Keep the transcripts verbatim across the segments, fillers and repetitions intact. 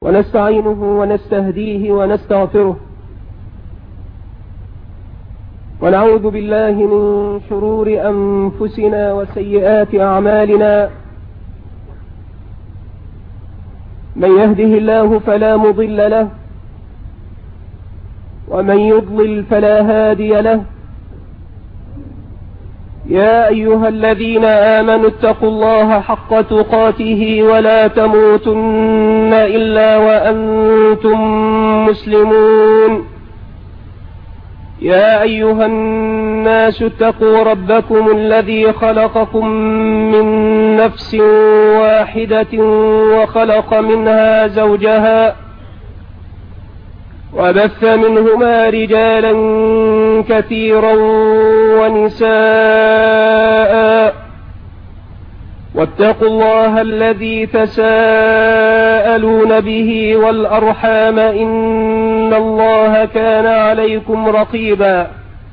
ونستعينه ونستهديه ونستغفره، ونعوذ بالله من شرور أنفسنا وسيئات أعمالنا. من يهده الله فلا مضل له، ومن يضلل فلا هادي له. يا أيها الذين آمنوا اتقوا الله حق تقاته ولا تموتن إلا وأنتم مسلمون. يا أيها الناس اتقوا ربكم الذي خلقكم من نفس واحدة وخلق منها زوجها وبث منهما رجالا كثيرا ونساء، واتقوا الله الذي تساءلون به والأرحام إن الله كان عليكم رقيبا.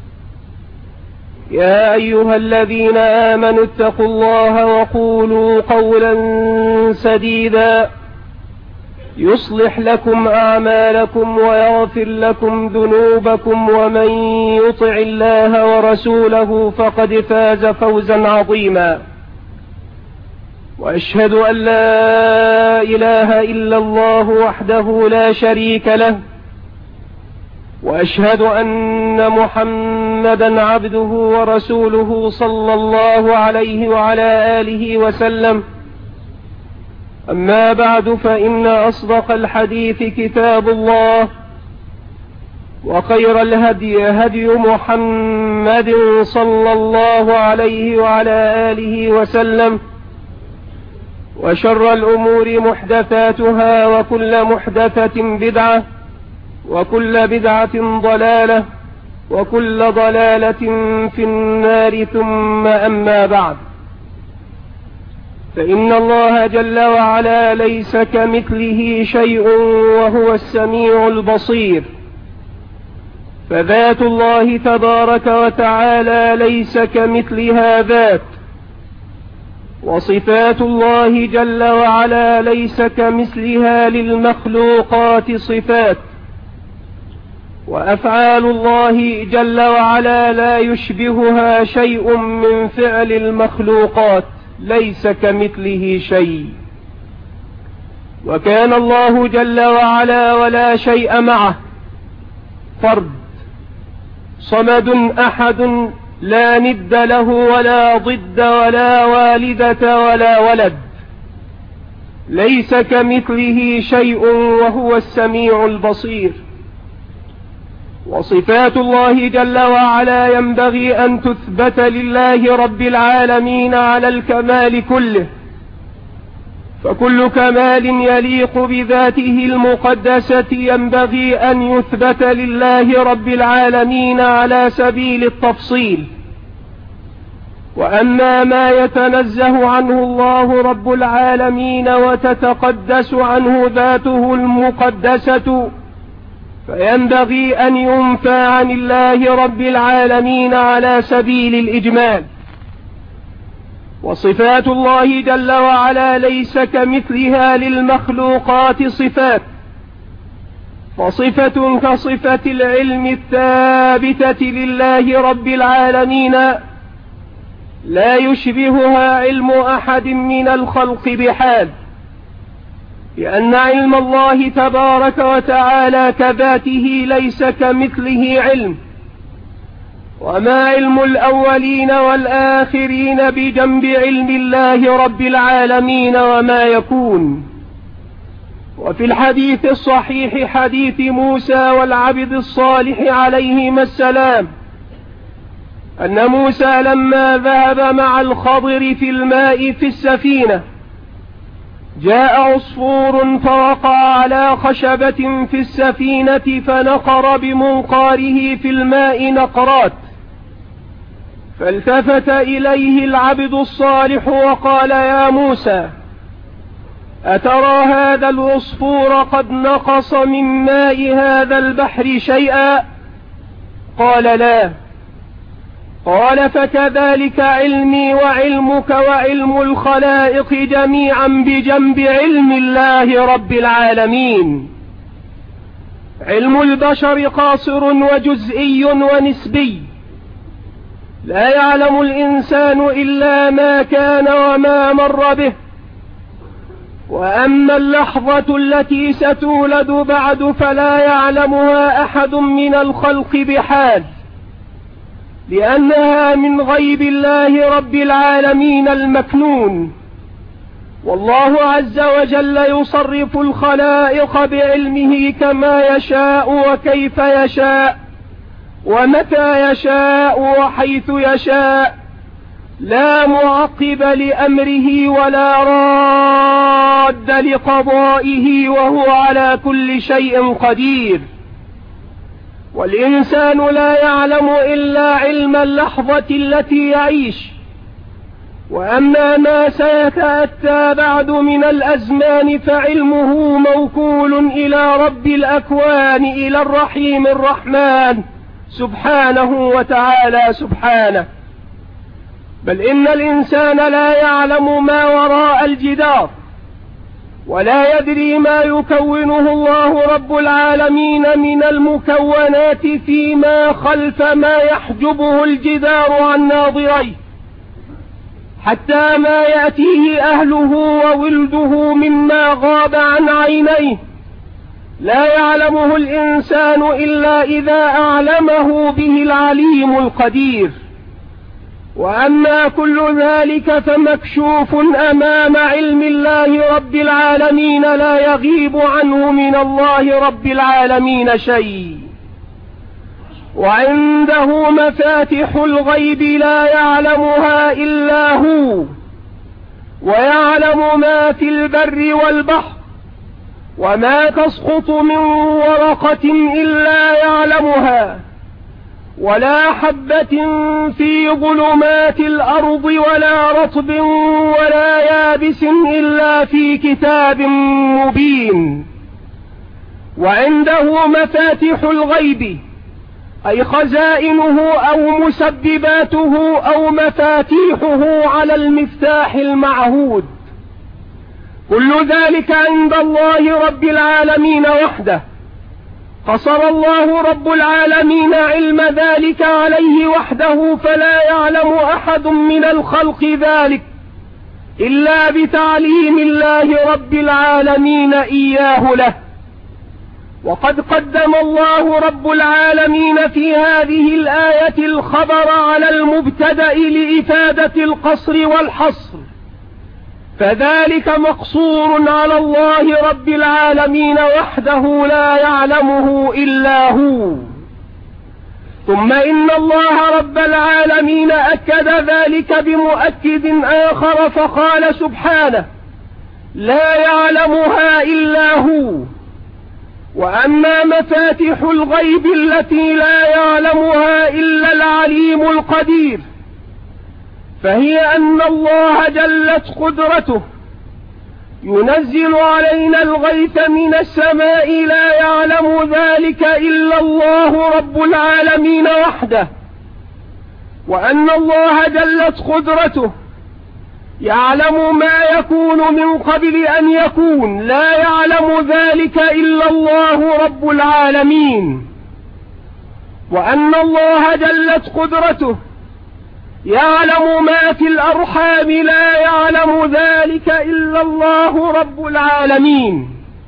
يا أيها الذين آمنوا اتقوا الله وقولوا قولا سديدا يصلح لكم أعمالكم ويغفر لكم ذنوبكم، ومن يطع الله ورسوله فقد فاز فوزا عظيما. وأشهد أن لا إله إلا الله وحده لا شريك له، وأشهد أن محمدا عبده ورسوله صلى الله عليه وعلى آله وسلم. أما بعد، فإن أصدق الحديث كتاب الله، وخير الهدي هدي محمد صلى الله عليه وعلى آله وسلم، وشر الأمور محدثاتها، وكل محدثة بدعة، وكل بدعة ضلالة، وكل ضلالة في النار. ثم أما بعد، فإن الله جل وعلا ليس كمثله شيء وهو السميع البصير، فذات الله تبارك وتعالى ليس كمثلها ذات، وصفات الله جل وعلا ليس كمثلها للمخلوقات صفات، وأفعال الله جل وعلا لا يشبهها شيء من فعل المخلوقات، ليس كمثله شيء. وكان الله جل وعلا ولا شيء معه، فرد صمد أحد، لا ند له ولا ضد ولا والدة ولا ولد، ليس كمثله شيء وهو السميع البصير. وصفات الله جل وعلا ينبغي أن تثبت لله رب العالمين على الكمال كله، فكل كمال يليق بذاته المقدسة ينبغي أن يثبت لله رب العالمين على سبيل التفصيل. وأما ما يتنزه عنه الله رب العالمين وتتقدس عنه ذاته المقدسة، فينبغي أن ينفى عن الله رب العالمين على سبيل الإجمال. وصفات الله جل وعلا ليس كمثلها للمخلوقات صفات، فصفة كصفة العلم الثابتة لله رب العالمين لا يشبهها علم أحد من الخلق بحال، لأن علم الله تبارك وتعالى كذاته ليس كمثله علم. وما علم الأولين والآخرين بجنب علم الله رب العالمين وما يكون. وفي الحديث الصحيح حديث موسى والعبد الصالح عليهما السلام، أن موسى لما ذهب مع الخضر في الماء في السفينة جاء عصفور فوقع على خشبة في السفينة فنقر بمنقاره في الماء نقرات، فالتفت إليه العبد الصالح وقال: يا موسى، أترى هذا العصفور قد نقص من ماء هذا البحر شيئا؟ قال: لا. قال فكذلك علمي وعلمك وعلم الخلائق جميعا بجنب علم الله رب العالمين. علم البشر قاصر وجزئي ونسبي، لا يعلم الإنسان إلا ما كان وما مر به. وأما اللحظة التي ستولد بعد فلا يعلمها أحد من الخلق بحال، لأنها من غيب الله رب العالمين المكنون. والله عز وجل يصرف الخلائق بعلمه كما يشاء وكيف يشاء ومتى يشاء وحيث يشاء، لا معقب لأمره ولا راد لقضائه، وهو على كل شيء قدير. والإنسان لا يعلم إلا علم اللحظة التي يعيش، وأما ما سيتأتى بعد من الأزمان فعلمه موكول إلى رب الأكوان، إلى الرحيم الرحمن سبحانه وتعالى سبحانه. بل إن الإنسان لا يعلم ما وراء الجدار، ولا يدري ما يكونه الله رب العالمين من المكونات فيما خلف ما يحجبه الجدار عن ناظريه، حتى ما يأتيه أهله وولده مما غاب عن عينيه لا يعلمه الإنسان إلا إذا أعلمه به العليم القدير. وأما كل ذلك فمكشوف أمام علم الله رب العالمين، لا يغيب عنه من الله رب العالمين شيء. وعنده مفاتح الغيب لا يعلمها إلا هو، ويعلم ما في البر والبحر، وما تسقط من ورقة إلا يعلمها، ولا حبة في ظلمات الأرض ولا رطب ولا يابس إلا في كتاب مبين. وعنده مفاتح الغيب أي خزائنه أو مسبباته أو مفاتيحه على المفتاح المعهود، كل ذلك عند الله رب العالمين وحده. قصر الله رب العالمين علم ذلك عليه وحده، فلا يعلم أحد من الخلق ذلك إلا بتعليم الله رب العالمين إياه له. وقد قدم الله رب العالمين في هذه الآية الخبر على المبتدأ لإفادة القصر والحصر، فذلك مقصور على الله رب العالمين وحده لا يعلمه إلا هو. ثم إن الله رب العالمين أكد ذلك بمؤكد آخر فقال سبحانه: لا يعلمها إلا هو. وأما مفاتح الغيب التي لا يعلمها إلا العليم القدير فهي أن الله جلت قدرته ينزل علينا الغيث من السماء، لا يعلم ذلك إلا الله رب العالمين وحده. وأن الله جلت قدرته يعلم ما يكون من قبل أن يكون، لا يعلم ذلك إلا الله رب العالمين. وأن الله جلت قدرته يعلم ما في الأرحام، لا يعلم ذلك إلا الله رب العالمين.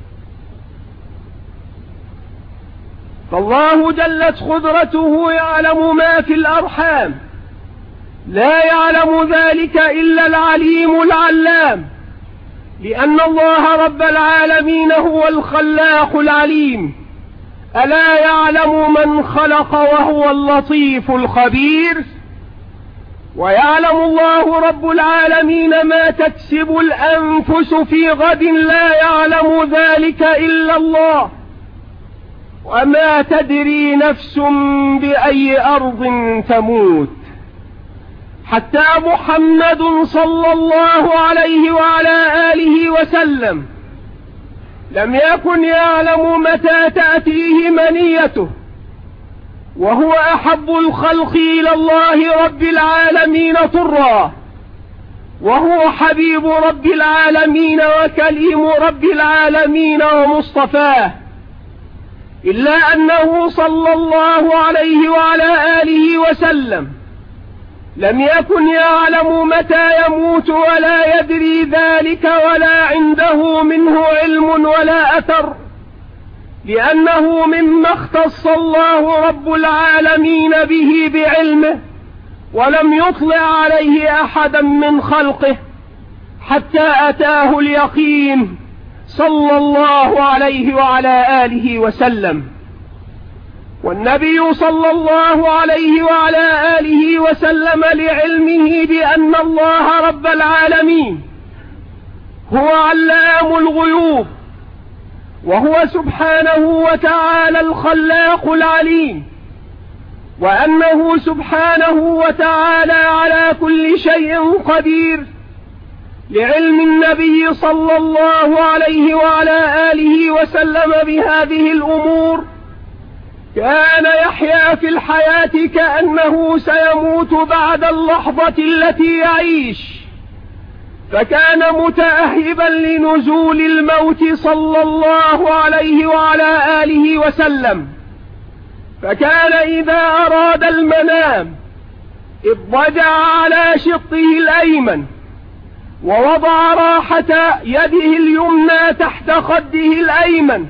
فالله جلت قدرته يعلم ما في الأرحام، لا يعلم ذلك إلا العليم العلام، لأن الله رب العالمين هو الخلاق العليم. ألا يعلم من خلق وهو اللطيف الخبير؟ ويعلم الله رب العالمين ما تكسب الأنفس في غد، لا يعلم ذلك إلا الله. وما تدري نفس بأي أرض تموت. حتى محمد صلى الله عليه وعلى آله وسلم لم يكن يعلم متى تأتيه منيته، وهو أحب الخلق إلى الله رب العالمين طرا، وهو حبيب رب العالمين وكليم رب العالمين ومصطفاه، إلا أنه صلى الله عليه وعلى آله وسلم لم يكن يعلم متى يموت ولا يدري ذلك ولا عنده منه علم ولا أثر، لأنه مما اختص الله رب العالمين به بعلمه ولم يطلع عليه أحدا من خلقه حتى أتاه اليقين صلى الله عليه وعلى آله وسلم. والنبي صلى الله عليه وعلى آله وسلم لعلمه بأن الله رب العالمين هو علام الغيوب، وهو سبحانه وتعالى الخلاق العليم، وأنه سبحانه وتعالى على كل شيء قدير، لعلم النبي صلى الله عليه وعلى آله وسلم بهذه الأمور كان يحيا في الحياة كأنه سيموت بعد اللحظة التي يعيش، فكان متأهبا لنزول الموت صلى الله عليه وعلى آله وسلم، فكان إذا أراد المنام اضطجع على شقه الأيمن ووضع راحة يده اليمنى تحت خده الأيمن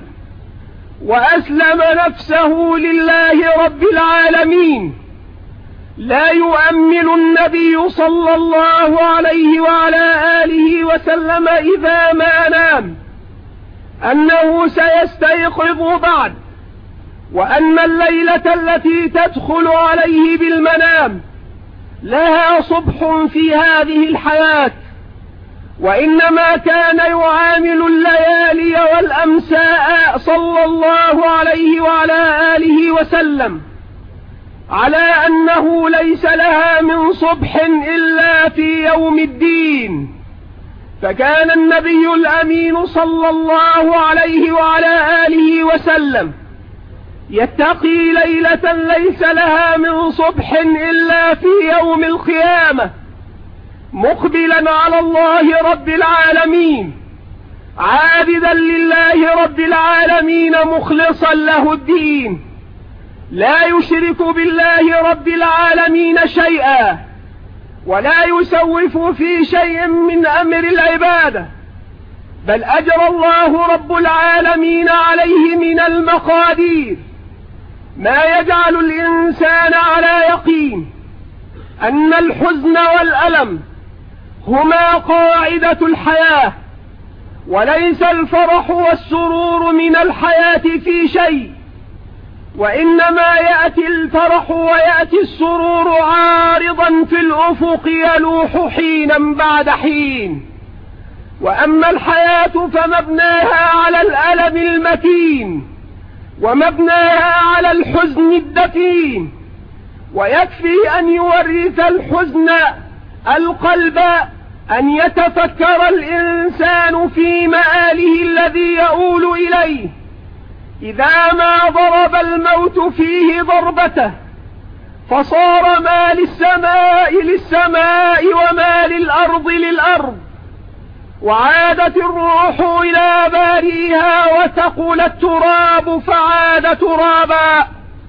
وأسلم نفسه لله رب العالمين، لا يؤمل النبي صلى الله عليه وعلى آله وسلم إذا ما نام أنه سيستيقظ بعد، وأن الليلة التي تدخل عليه بالمنام لها صبح في هذه الحياة، وإنما كان يعامل الليالي والأمساء صلى الله عليه وعلى آله وسلم على أنه ليس لها من صبح إلا في يوم الدين. فكان النبي الأمين صلى الله عليه وعلى آله وسلم يتقي ليلة ليس لها من صبح إلا في يوم القيامة، مقبلا على الله رب العالمين، عابدا لله رب العالمين مخلصا له الدين، لا يشرك بالله رب العالمين شيئا، ولا يسوف في شيء من أمر العبادة، بل أجرى الله رب العالمين عليه من المقادير ما يجعل الإنسان على يقين أن الحزن والألم هما قاعدة الحياة، وليس الفرح والسرور من الحياة في شيء، وإنما يأتي الفرح ويأتي السرور عارضا في الأفق يلوح حينا بعد حين. وأما الحياة فمبناها على الألم المتين، ومبناها على الحزن الدفين، ويكفي أن يورث الحزن القلب أن يتفكر الإنسان في مآله الذي يؤول إليه إذا ما ضرب الموت فيه ضربته، فصار ما للسماء للسماء وما للأرض للأرض، وعادت الروح إلى بارئها وتقول التراب فعاد ترابا.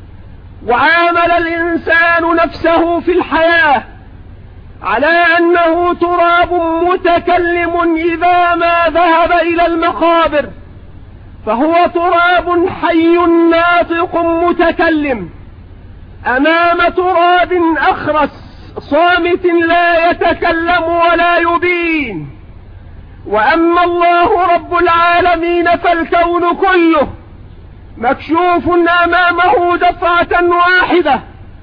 وعامل الإنسان نفسه في الحياة على أنه تراب متكلم إذا ما ذهب إلى المقابر، فهو تراب حي ناطق متكلم أمام تراب أخرس صامت لا يتكلم ولا يبين. وأما الله رب العالمين فالكون كله مكشوف أمامه دفعة واحدة،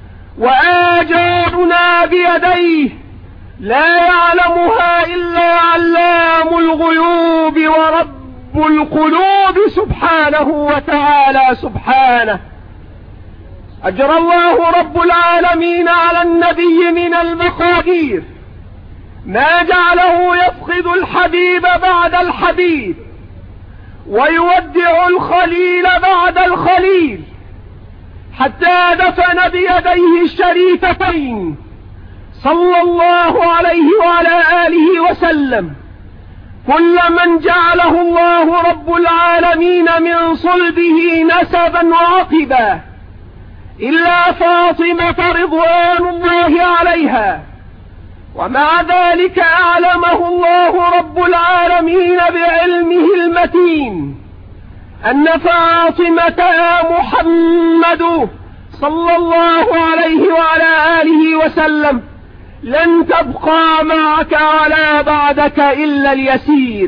وآجالنا بيديه لا يعلمها إلا علام الغيوب ورب القلوب سبحانه وتعالى سبحانه. أجرى الله رب العالمين على النبي من المقادير ما جعله يفقد الحبيب بعد الحبيب، ويودع الخليل بعد الخليل، حتى دفن بيديه الشريفتين صلى الله عليه وعلى آله وسلم كل من جعله الله رب العالمين من صلبه نسبا وعقبا إلا فاطمة رضوان الله عليها، ومع ذلك أعلمه الله رب العالمين بعلمه المتين أن فاطمة محمد صلى الله عليه وعلى آله وسلم لن تبقى معك ولا بعدك إلا اليسير.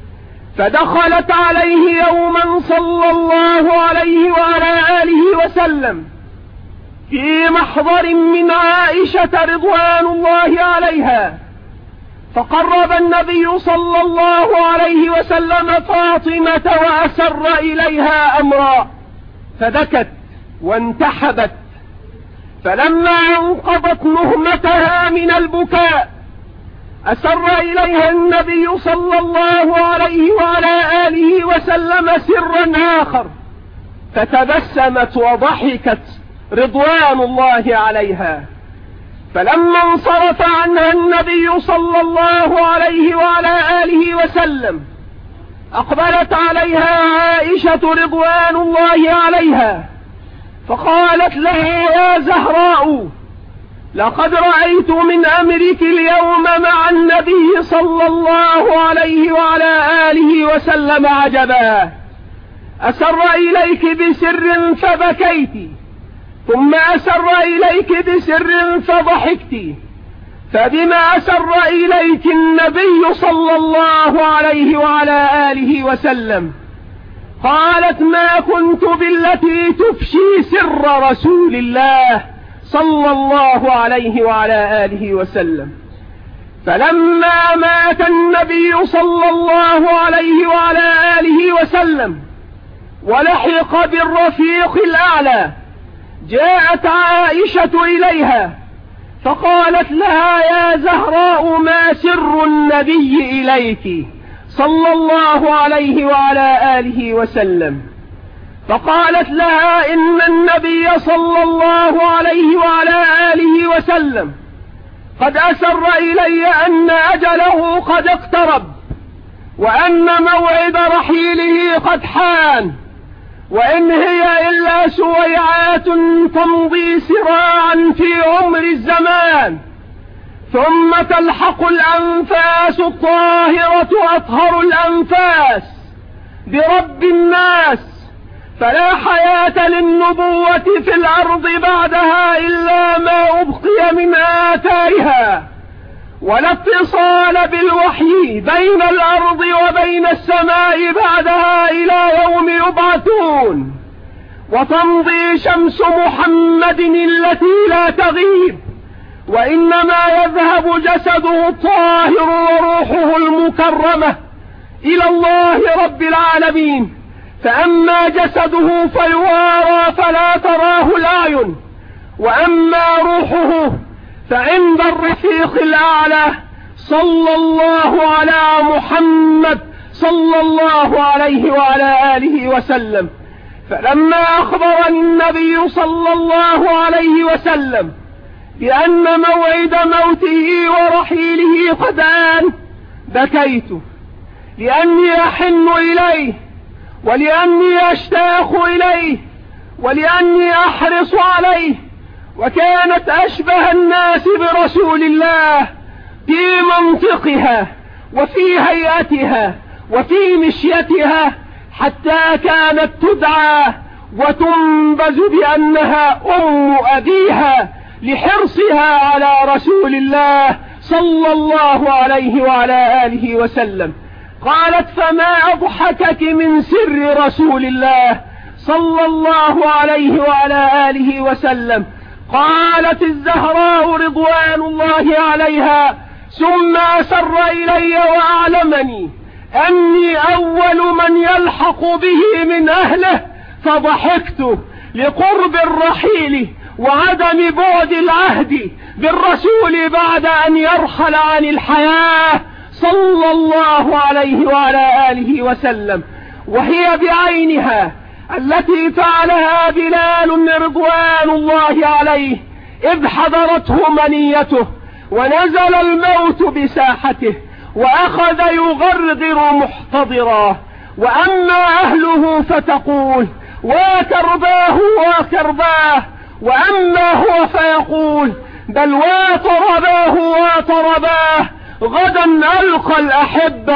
فدخلت عليه يوما صلى الله عليه وعلى آله وسلم في محضر من عائشة رضوان الله عليها، فقرب النبي صلى الله عليه وسلم فاطمة وأسر إليها أمرا فبكت وانتحبت، فلما انقضت نهمتها من البكاء أسر إليها النبي صلى الله عليه وعلى آله وسلم سرا آخر، فتبسمت وضحكت رضوان الله عليها. فلما انصرف عنها النبي صلى الله عليه وعلى آله وسلم أقبلت عليها عائشة رضوان الله عليها فقالت لها: يا زهراء، لقد رأيت من أمرك اليوم مع النبي صلى الله عليه وعلى آله وسلم عجبا، أسر إليك بسر فبكيت، ثم أسر إليك بسر فضحكت، فبما أسر إليك النبي صلى الله عليه وعلى آله وسلم؟ قالت: ما كنت بالتي تفشي سر رسول الله صلى الله عليه وعلى آله وسلم. فلما مات النبي صلى الله عليه وعلى آله وسلم ولحق بالرفيق الأعلى جاءت عائشة إليها فقالت لها: يا زهراء، ما سر النبي إليك صلى الله عليه وعلى آله وسلم؟ فقالت لها: إن النبي صلى الله عليه وعلى آله وسلم قد أسر إلي أن أجله قد اقترب، وأن موعد رحيله قد حان، وإن هي إلا سويعات تمضي سراعا في عمر الزمان، ثم تلحق الأنفاس الطاهرة أطهر الأنفاس برب الناس، فلا حياة للنبوة في الأرض بعدها إلا ما أبقي من آثارها، ولا اتصال بالوحي بين الأرض وبين السماء بعدها إلى يوم يبعثون، وتمضي شمس محمد التي لا تغيب، وإنما يذهب جسده الطاهر وروحه المكرمة إلى الله رب العالمين، فأما جسده فيوارى فلا تراه الأعين، وأما روحه فعند الرفيق الأعلى صلى الله على محمد صلى الله عليه وعلى آله وسلم. فلما أخبرني النبي صلى الله عليه وسلم بأن موعد موته ورحيله قد آن بكيت، لأني أحن إليه، ولأني أشتاق إليه، ولأني أحرص عليه، وكانت أشبه الناس برسول الله في منطقها وفي هيئتها وفي مشيتها، حتى كانت تدعى وتنبذ بأنها أم أبيها لحرصها على رسول الله صلى الله عليه وعلى آله وسلم. قالت: فما أضحكك من سر رسول الله صلى الله عليه وعلى آله وسلم؟ قالت الزهراء رضوان الله عليها: ثم أسر إلي وأعلمني أني أول من يلحق به من أهله، فضحكت لقرب الرحيل وعدم بعد العهد بالرسول بعد أن يرحل عن الحياة صلى الله عليه وعلى آله وسلم، وهي بعينها التي فعلها بلال رضوان الله عليه إذ حضرته منيته ونزل الموت بساحته وأخذ يغرغر محتضرا، وأما أهله فتقول وكرباه وكرباه، وأما هو فيقول بل واترباه واترباه، غدا ألقى الأحبة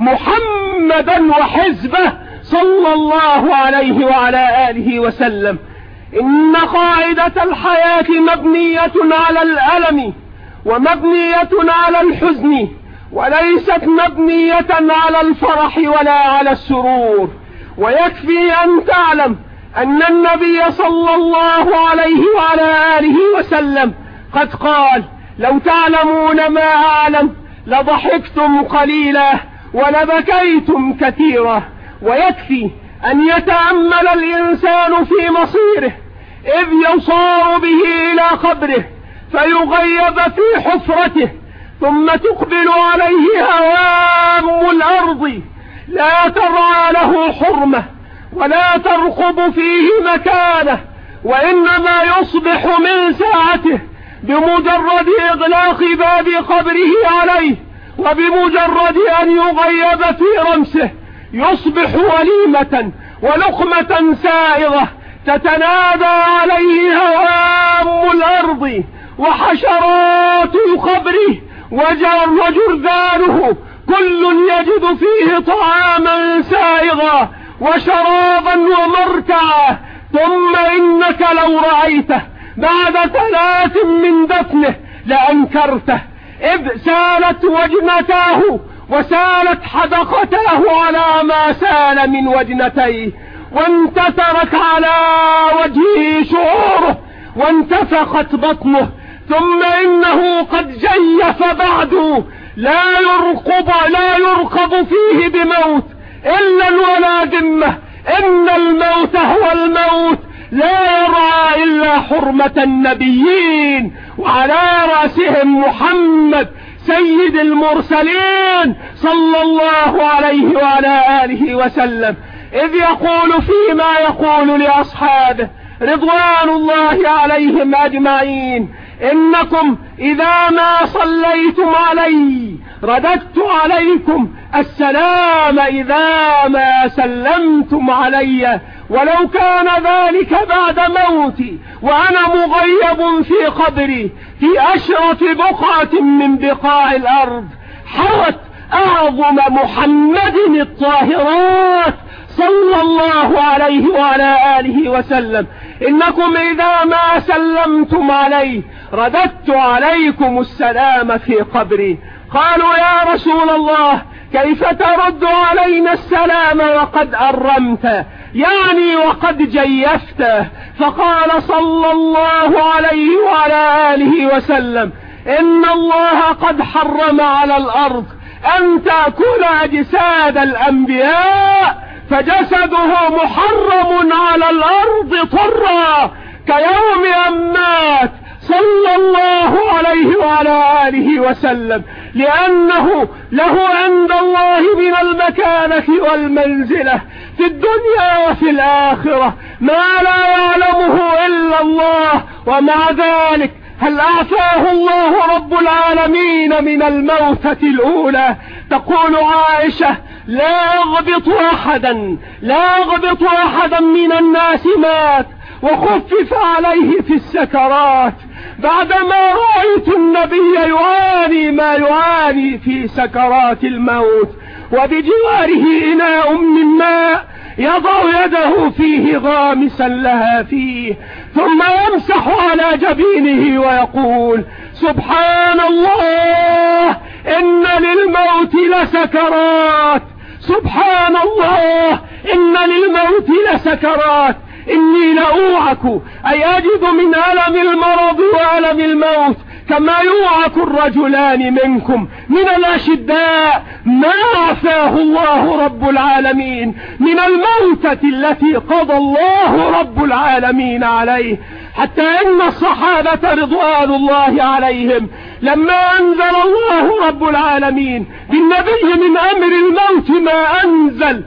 محمدا وحزبه صلى الله عليه وعلى آله وسلم. إن قاعدة الحياة مبنية على الألم ومبنية على الحزن، وليست مبنية على الفرح ولا على السرور. ويكفي أن تعلم أن النبي صلى الله عليه وعلى آله وسلم قد قال لو تعلمون ما أعلم لضحكتم قليلا ولبكيتم كثيرا. ويكفي أن يتأمل الإنسان في مصيره إذ يصار به إلى قبره فيغيب في حفرته، ثم تقبل عليه هوام الأرض لا ترعى له حرمة ولا ترقب فيه مكانه، وإنما يصبح من ساعته بمجرد إغلاق باب قبره عليه وبمجرد أن يغيب في رمسه يصبح وليمة ولقمة سائغة تتنادى عليه هوام الأرض وحشرات القبر وجرذانه، كل يجد فيه طعاما سائغا وشرابا ومرتعا. ثم إنك لو رأيته بعد ثلاث من دفنه لأنكرته، إذ سالت وجنتاه وسالت حدقتاه على ما سال من وجنتيه، وانتثرت على وجهه شعوره وانتفخت بطنه. ثم إنه قد جيف بعد لا يرقب, لا يرقب فيه بموت إلا ولا ذمة، إن الموت هو الموت لا يرعى إلا حرمة النبيين، وعلى رأسهم محمد سيد المرسلين صلى الله عليه وعلى آله وسلم، إذ يقول فيما يقول لأصحابه رضوان الله عليهم أجمعين: إنكم إذا ما صليتم علي رددت عليكم السلام إذا ما سلمتم علي، ولو كان ذلك بعد موتي وأنا مغيب في قبري في أشرف بقعة من بقاع الأرض حوت أعظم محمد الطاهرات صلى الله عليه وعلى آله وسلم. إنكم إذا ما سلمتم علي رددت عليكم السلام في قبري. قالوا يا رسول الله كيف ترد علينا السلام وقد أرمت، يعني وقد جيفت؟ فقال صلى الله عليه وعلى آله وسلم: إن الله قد حرم على الأرض أن تأكل أجساد الأنبياء، فجسده محرم على الأرض طرا كيوم أن مات صلى الله عليه وعلى آله وسلم، لأنه له عند الله من المكانة والمنزلة في الدنيا وفي الآخرة ما لا يعلمه إلا الله. ومع ذلك هل أعفاه الله رب العالمين من الموتة الأولى؟ تقول عائشة: لا أغبط أحدا لا أغبط أحدا من الناس مات وخفف عليه في السكرات بعدما رأيت النبي يعاني ما يعاني في سكرات الموت، وبجواره إناء من ماء يضع يده فيه غامسا لها فيه، ثم يمسح على جبينه ويقول: سبحان الله إن للموت لسكرات، سبحان الله إن للموت لسكرات، إني لأوعك أي أجد من ألم المرض وألم الموت كما يوعك الرجلان منكم من الأشداء ما عفاه الله رب العالمين من الموتة التي قضى الله رب العالمين عليه. حتى إن الصحابة رضوان الله عليهم لما أنزل الله رب العالمين بالنبي من أمر الموت ما أنزل،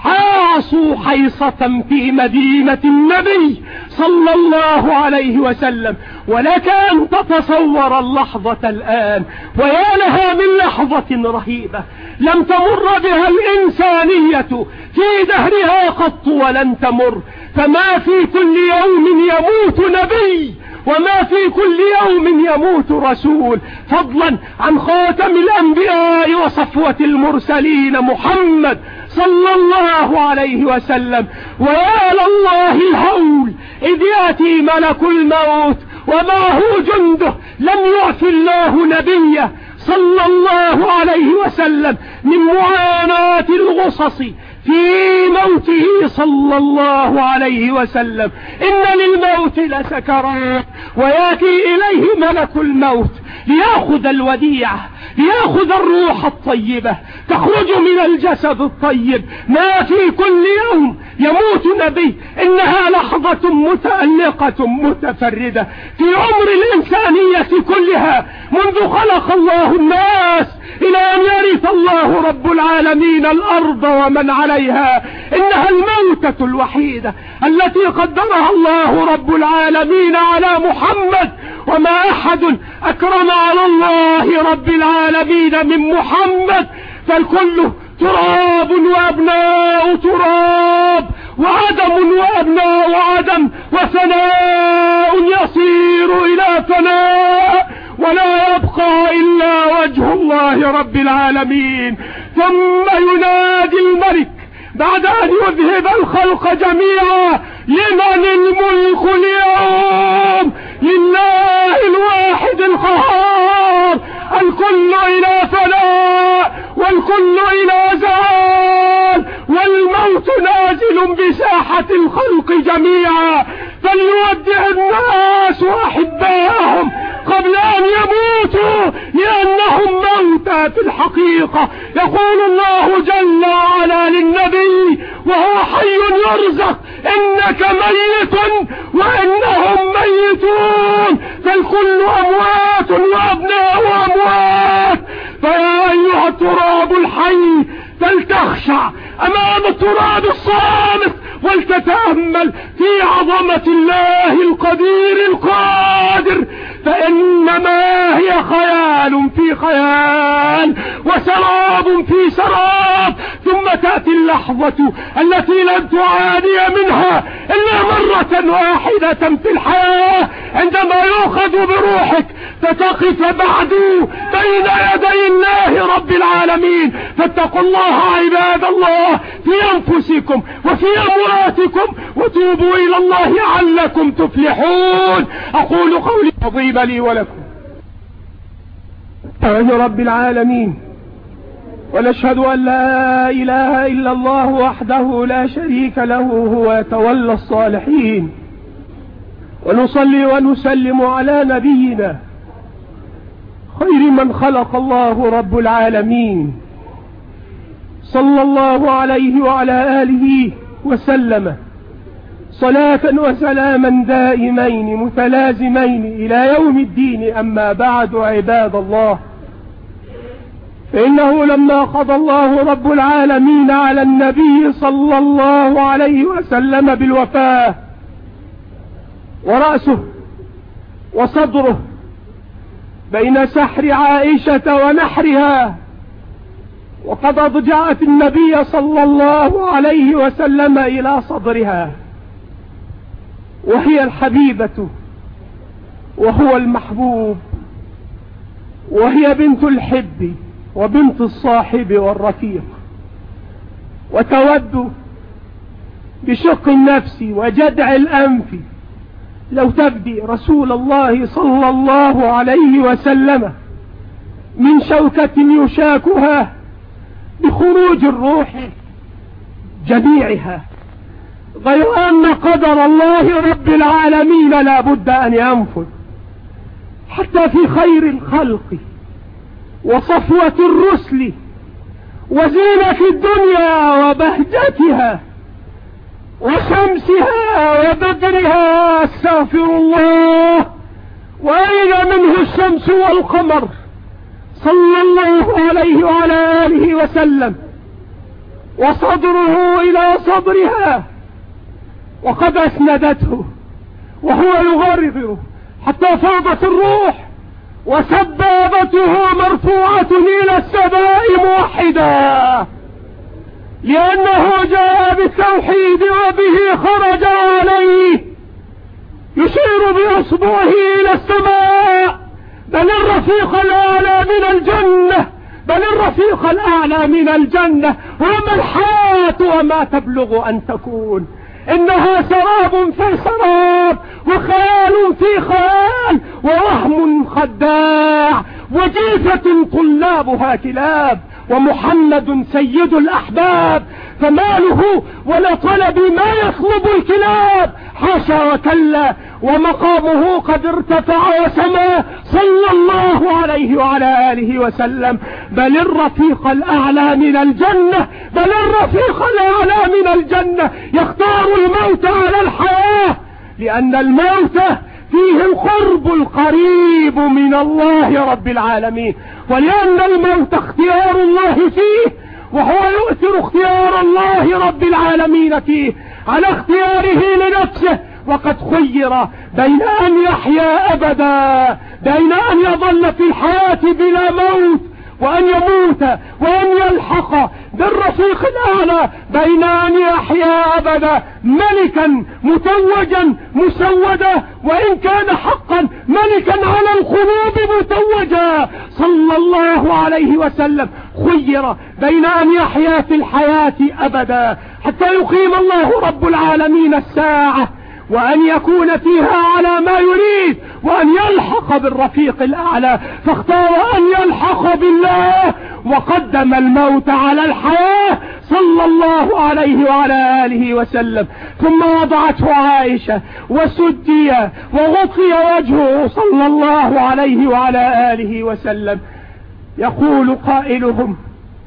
حاصوا حيصة في مدينة النبي صلى الله عليه وسلم. ولك أن تتصور اللحظة الآن، ويا لها من لحظة رهيبة لم تمر بها الإنسانية في دهرها قط ولن تمر. فما في كل يوم يموت نبي، وما في كل يوم يموت رسول، فضلا عن خاتم الأنبياء وصفوة المرسلين محمد صلى الله عليه وسلم. ويا لله الهول إذ يأتي ملك الموت ومعه جنده لم يعف الله نبيه صلى الله عليه وسلم من معاناة الغصص في موته صلى الله عليه وسلم. إن للموت لسكرات، ويأتي إليه ملك الموت ليأخذ الوديعة، ليأخذ الروح الطيبة تخرج من الجسد الطيب. ما في كل يوم يموت نبي، إنها لحظة متألقة متفردة في عمر الإنسانية كلها منذ خلق الله الناس إلى أن يرث الله رب العالمين الأرض ومن عليها. إنها الموتة الوحيدة التي قدرها الله رب العالمين على محمد، وما أحد أكرم على الله رب العالمين من محمد، فالكل تراب وأبناء تراب، وعدم وأبناء عدم، وفناء يصير إلى فناء، ولا يبقى إلا وجه الله رب العالمين. ثم ينادي الملك بعد أن يذهب الخلق جميعا: لمن الملك اليوم؟ لله الواحد القهار. الكل إلى فناء، والكل إلى زوال، والموت نازل بساحة الخلق جميعا، فليودع الناس أحبائهم قبل أن يموتوا، لأنهم موتى في الحقيقة. يقول الله جل وعلا للنبي وهو حي يرزق: إنك ميت وإنهم ميتون، فالكل أموات وأبناء أموات. فيا أيها التراب الحي فلتخشع أمام التراب الصامت، ولتتأمل في عظمة الله القدير القادر، فإنما هي خيال في خيال وسراب في سراب. ثم تأتي اللحظة التي لن تعاني منها إلا مرة واحدة في الحياة، عندما يؤخذ بروحك فتقف بعد بين يدي الله رب العالمين. فاتقوا الله عباد الله في أنفسكم وفي أمواتكم، وتوبوا إلى الله لعلكم تفلحون. أقول قولي عظيم لي ولكم أعوذ رب العالمين، ونشهد أن لا إله إلا الله وحده لا شريك له هو يتولى الصالحين، ونصلي ونسلم على نبينا خير من خلق الله رب العالمين صلى الله عليه وعلى آله وسلم صلاة وسلاما دائمين متلازمين إلى يوم الدين. أما بعد عباد الله، فإنه لما قضى الله رب العالمين على النبي صلى الله عليه وسلم بالوفاة، ورأسه وصدره بين سحر عائشة ونحرها، وقد أضجعت النبي صلى الله عليه وسلم إلى صدرها، وهي الحبيبة وهو المحبوب، وهي بنت الحب وبنت الصاحب والرفيق، وتود بشق النفس وجدع الأنف لو تفدي رسول الله صلى الله عليه وسلم من شوكة يشاكها بخروج الروح جميعها، غير أن قدر الله رب العالمين لا بد أن ينفذ، حتى في خير الخلق وصفوة الرسل وزينة الدنيا وبهجتها وشمسها وبدرها، استغفر الله، وأين منه الشمس والقمر صلى الله عليه وعلى آله وسلم، وصدره إلى صدرها وقد أسندته وهو يغرغر حتى فاضت الروح، وسبابته مرفوعة إلى السماء موحدا، لأنه جاء بالتوحيد وبه خرج عليه، يشير بأصبعه إلى السماء، بل الرفيق الأعلى من الجنة، بل الرفيق الأعلى من الجنة. وما الحياة وما تبلغ أن تكون، إنها سراب في سراب، وخيال في خيال، ووهم خداع، وجيفة طلابها كلاب، ومحمد سيد الأحباب، فماله ولا طلب ما يطلب الكلاب، حاشا وكلا، ومقامه قد ارتفع وسما صلى الله عليه وعلى آله وسلم. بل الرفيق الأعلى من الجنة، بل الرفيق الأعلى من الجنة يختار الموت على الحياة، لأن الموت فيه القرب القريب من الله رب العالمين، ولأن الموت اختيار الله فيه، وهو يؤثر اختيار الله رب العالمين فيه على اختياره لنفسه. وقد خير بين أن يحيا أبدا، بين أن يظل في الحياة بلا موت، وأن يموت وأن يلحق بالرفيق الأعلى، بين أن يحيا أبدا ملكا متوجا مسودا، وإن كان حقا ملكا على القلوب متوجا صلى الله عليه وسلم. خير بين أن يحيا في الحياة أبدا حتى يقيم الله رب العالمين الساعة، وأن يكون فيها على ما يريد، وأن يلحق بالرفيق الأعلى، فاختار أن يلحق بالله وقدم الموت على الحياة صلى الله عليه وعلى آله وسلم. ثم وضعته عائشة وسدي وغطي وجهه صلى الله عليه وعلى آله وسلم. يقول قائلهم: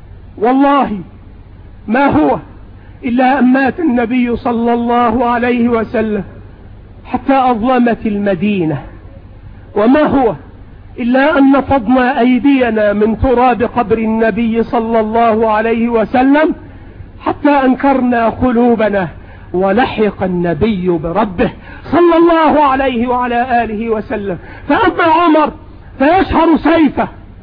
والله ما هو إلا أن مات النبي صلى الله عليه وسلم حتى أظلمت المدينة، وما هو إلا أن نفضنا أيدينا من تراب قبر النبي صلى الله عليه وسلم حتى أنكرنا قلوبنا، ولحق النبي بربه صلى الله عليه وعلى آله وسلم. فأما عمر فيشهر سيفه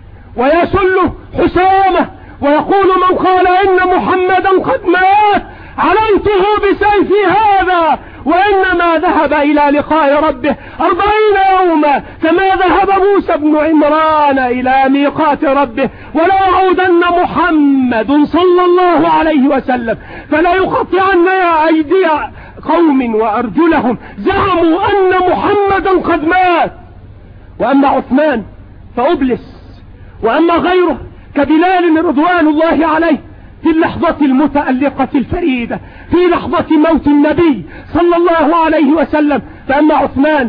ويسل حسامه ويقول: من قال إن محمدا قد مات علمته بسيفي هذا، وإنما ذهب إلى لقاء ربه أربعين يوما كما ذهب موسى بن عمران إلى ميقات ربه، ولا يعودن محمد صلى الله عليه وسلم فلا يقطعن أيدي قوم وأرجلهم زعموا أن محمدا قد مات. وأما عثمان فأبلس، وأما غيره كبلال رضوان الله عليه في اللحظة المتألقة الفريدة، في لحظة موت النبي صلى الله عليه وسلم. فأما عثمان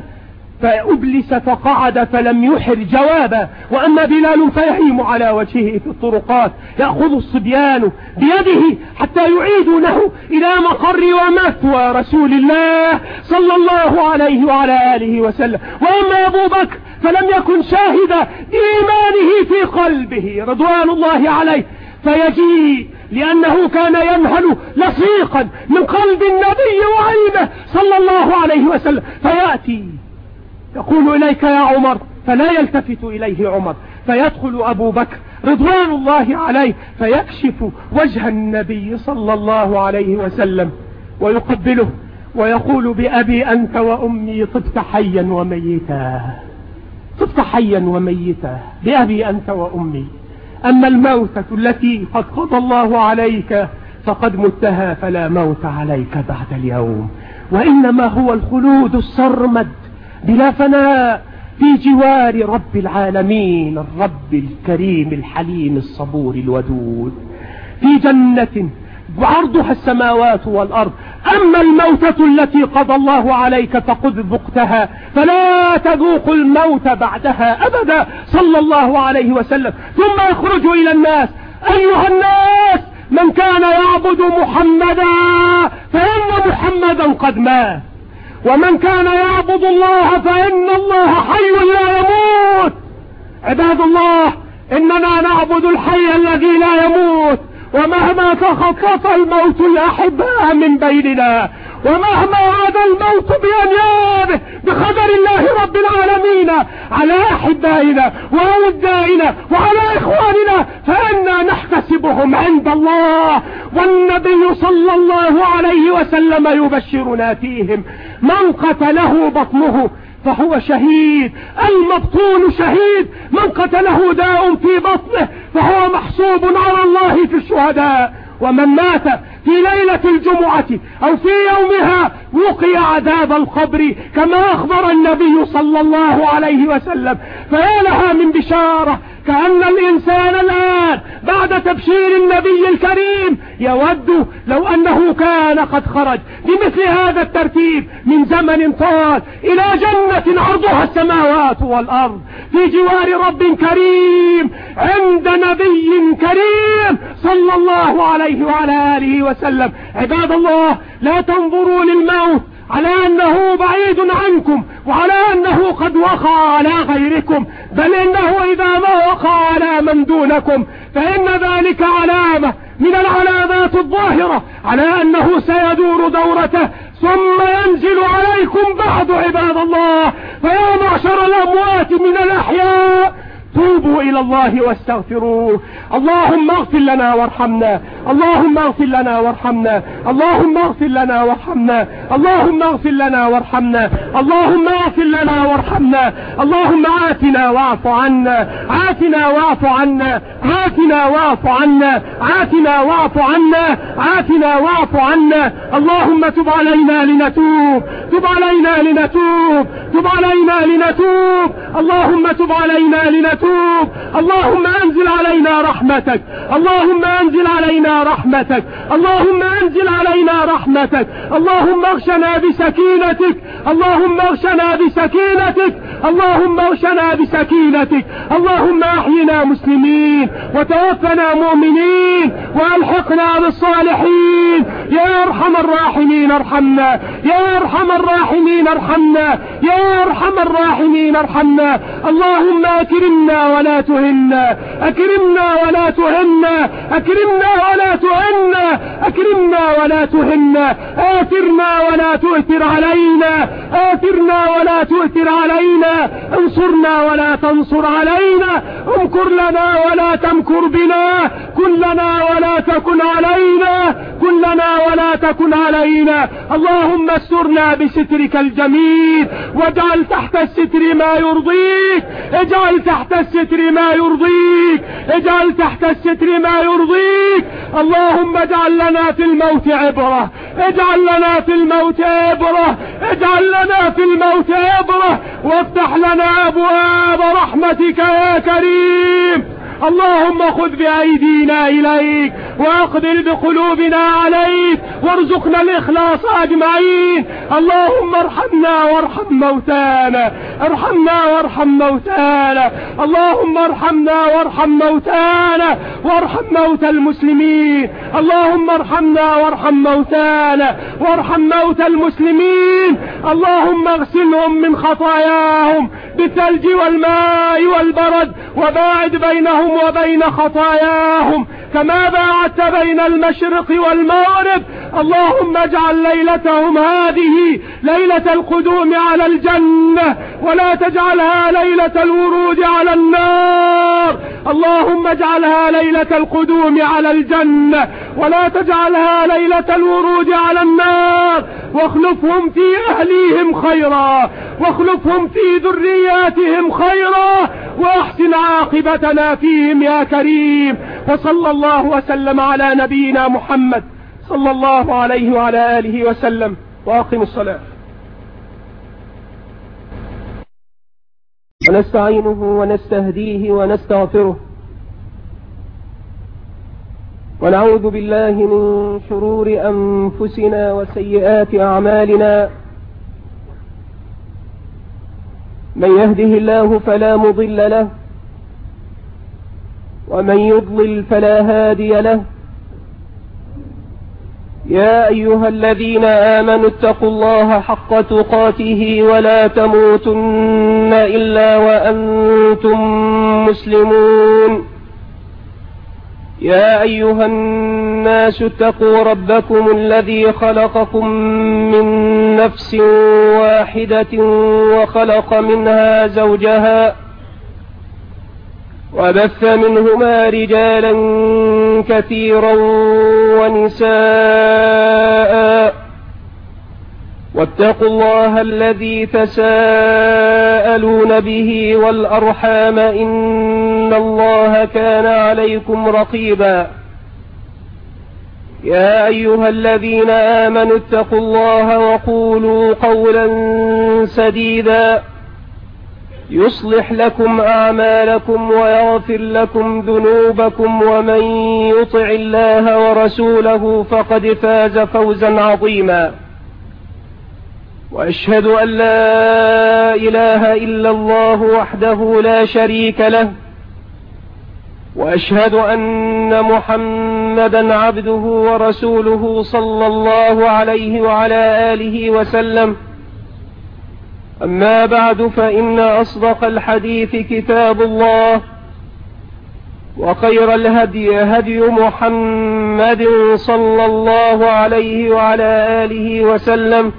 فأبلس فقعد فلم يحر جوابا، وأما بلال فيهيم على وجهه في الطرقات، يأخذ الصبيان بيده حتى يعيدونه إلى مقر ومثوى رسول الله صلى الله عليه وعلى آله وسلم. وأما أبو بكر فلم يكن شاهد إيمانه في قلبه رضوان الله عليه، فيجيء لأنه كان يمهل لصيقا من قلب النبي وعينه صلى الله عليه وسلم، فيأتي يقول: إليك يا عمر، فلا يلتفت إليه عمر، فيدخل أبو بكر رضوان الله عليه فيكشف وجه النبي صلى الله عليه وسلم ويقبله ويقول: بأبي أنت وأمي طبت حيا وميتا، طبت حيا وميتا، بأبي أنت وأمي. أما الموتة التي قد قضى الله عليك فقد متها، فلا موت عليك بعد اليوم، وإنما هو الخلود السرمد بلا فناء في جوار رب العالمين الرب الكريم الحليم الصبور الودود، في جنة وعرضها السماوات والأرض. أما الموتة التي قضى الله عليك فقد ذقتها، فلا تذوق الموت بعدها أبدا صلى الله عليه وسلم. ثم يخرج إلى الناس: أيها الناس، من كان يعبد محمدا فإن محمدا قد مات، ومن كان يعبد الله فإن الله حي لا يموت. عباد الله، إننا نعبد الحي الذي لا يموت، ومهما تخطف الموت الأحباء من بيننا، ومهما عاد الموت بأنيابه بقدر الله رب العالمين على أحبائنا وأودائنا وعلى إخواننا، فإنا نحتسبهم عند الله. والنبي صلى الله عليه وسلم يبشرنا فيهم: من قتله بطنه فهو شهيد، المبطون شهيد، من قتله داء في بطنه فهو محسوب على الله في الشهداء. ومن مات في ليلة الجمعة أو في يومها وقي عذاب القبر كما أخبر النبي صلى الله عليه وسلم. فيا لها من بشارة، كأن الإنسان الآن بعد تبشير النبي الكريم يود لو أنه كان قد خرج بمثل هذا الترتيب من زمن طال إلى جنة عرضها السماوات والأرض في جوار رب كريم عند نبي كريم صلى الله عليه وعلى آله وسلم. عباد الله، لا تنظروا للموت على أنه بعيد عنكم وعلى أنه قد وقع على غيركم، بل إنه إذا ما وقع على من دونكم فإن ذلك علامة من العلامات الظاهرة على أنه سيدور دورته ثم ينزل عليكم بعد. عباد الله، فيا معشر الأموات من الأحياء، توبوا إلى الله واستغفروه. اللهم اغفر لنا وارحمنا، اللهم اغفر لنا وارحمنا، اللهم اغفر لنا وارحمنا، اللهم اغفر لنا وارحمنا، اللهم اغفر لنا وارحمنا، اللهم عافنا واعف عنا، عافنا واعف عنا، عافنا واعف عنا، عافنا واعف عنا، عافنا واعف عنا. اللهم تب علينا لنتوب، تب علينا لنتوب، تب علينا لنتوب، اللهم تب علينا لنتوب. اللهم انزل علينا رحمتك، اللهم انزل علينا رحمتك، اللهم انزل علينا رحمتك، اللهم اغشنا بسكينتك، اللهم اغشنا بسكينتك، اللهم اغشنا بسكينتك، اللهم احينا مسلمين وتوفنا مؤمنين والحقنا بالصالحين. يا ارحم الراحمين ارحمنا، يا ارحم الراحمين ارحمنا، يا ارحم الراحمين ارحمنا. اللهم اكرمنا ولا تهنا، اكرمنا ولا تهنا، اكرمنا ولا تهنا، اكرمنا ولا تهنا، آثرنا ولا تؤثر علينا، آثرنا ولا تؤثر علينا، انصرنا ولا تنصر علينا، امكر لنا ولا تمكر بنا، كن لنا ولا تكن علينا، كن لنا ولا تكن علينا. اللهم استرنا بسترك الجميل واجعل تحت الستر ما يرضيك، اجعل تحت الستر ما يرضيك، اجعل تحت الستر ما يرضيك. اللهم اجعل لنا في الموت عبرة، اجعل لنا في الموت عبرة، اجعل لنا في الموت عبرة، وافتح لنا ابواب رحمتك يا كريم. اللهم خذ بأيدينا إليك وأقبل بقلوبنا عليك وارزقنا الإخلاص أجمعين. اللهم ارحمنا وارحم موتانا، ارحمنا وارحم موتانا، اللهم ارحمنا وارحم موتانا وارحم موتى المسلمين. اللهم ارحمنا وارحم موتانا وارحم موتى المسلمين. اللهم اغسلهم من خطاياهم بالثلج والماء والبرد، وباعد بينهم وبين خطاياهم كما باعدت بين المشرق والمغرب. اللهم اجعل ليلتهم هذه ليلة القدوم على الجنة، ولا تجعلها ليلة الورود على النار. اللهم اجعلها ليلة القدوم على الجنة، ولا تجعلها ليلة الورود على النار. واخلفهم في أهليهم خيرا، واخلفهم في ذرياتهم خيرا، واحسن عاقبتنا فيهم يا كريم. وصلى الله وسلم على نبينا محمد صلى الله عليه وعلى آله وسلم. وأقم الصلاة. ونستعينه ونستهديه ونستغفره، ونعوذ بالله من شرور أنفسنا وسيئات أعمالنا. من يهده الله فلا مضل له، ومن يضلل فلا هادي له. يا أيها الذين آمنوا اتقوا الله حق تقاته ولا تموتن إلا وأنتم مسلمون. يا أيها الناس اتقوا ربكم الذي خلقكم من نفس واحدة وخلق منها زوجها وبث منهما رجالا كثيرا ونساء، واتقوا الله الذي تساءلون به والأرحام إن الله كان عليكم رقيبا. يا أيها الذين آمنوا اتقوا الله وقولوا قولا سديدا يصلح لكم أعمالكم ويغفر لكم ذنوبكم، ومن يطع الله ورسوله فقد فاز فوزا عظيما. وأشهد أن لا إله إلا الله وحده لا شريك له، وأشهد أن محمدا عبده ورسوله صلى الله عليه وعلى آله وسلم. أما بعد، فإن أصدق الحديث كتاب الله، وخير الهدي هدي محمد صلى الله عليه وعلى آله وسلم،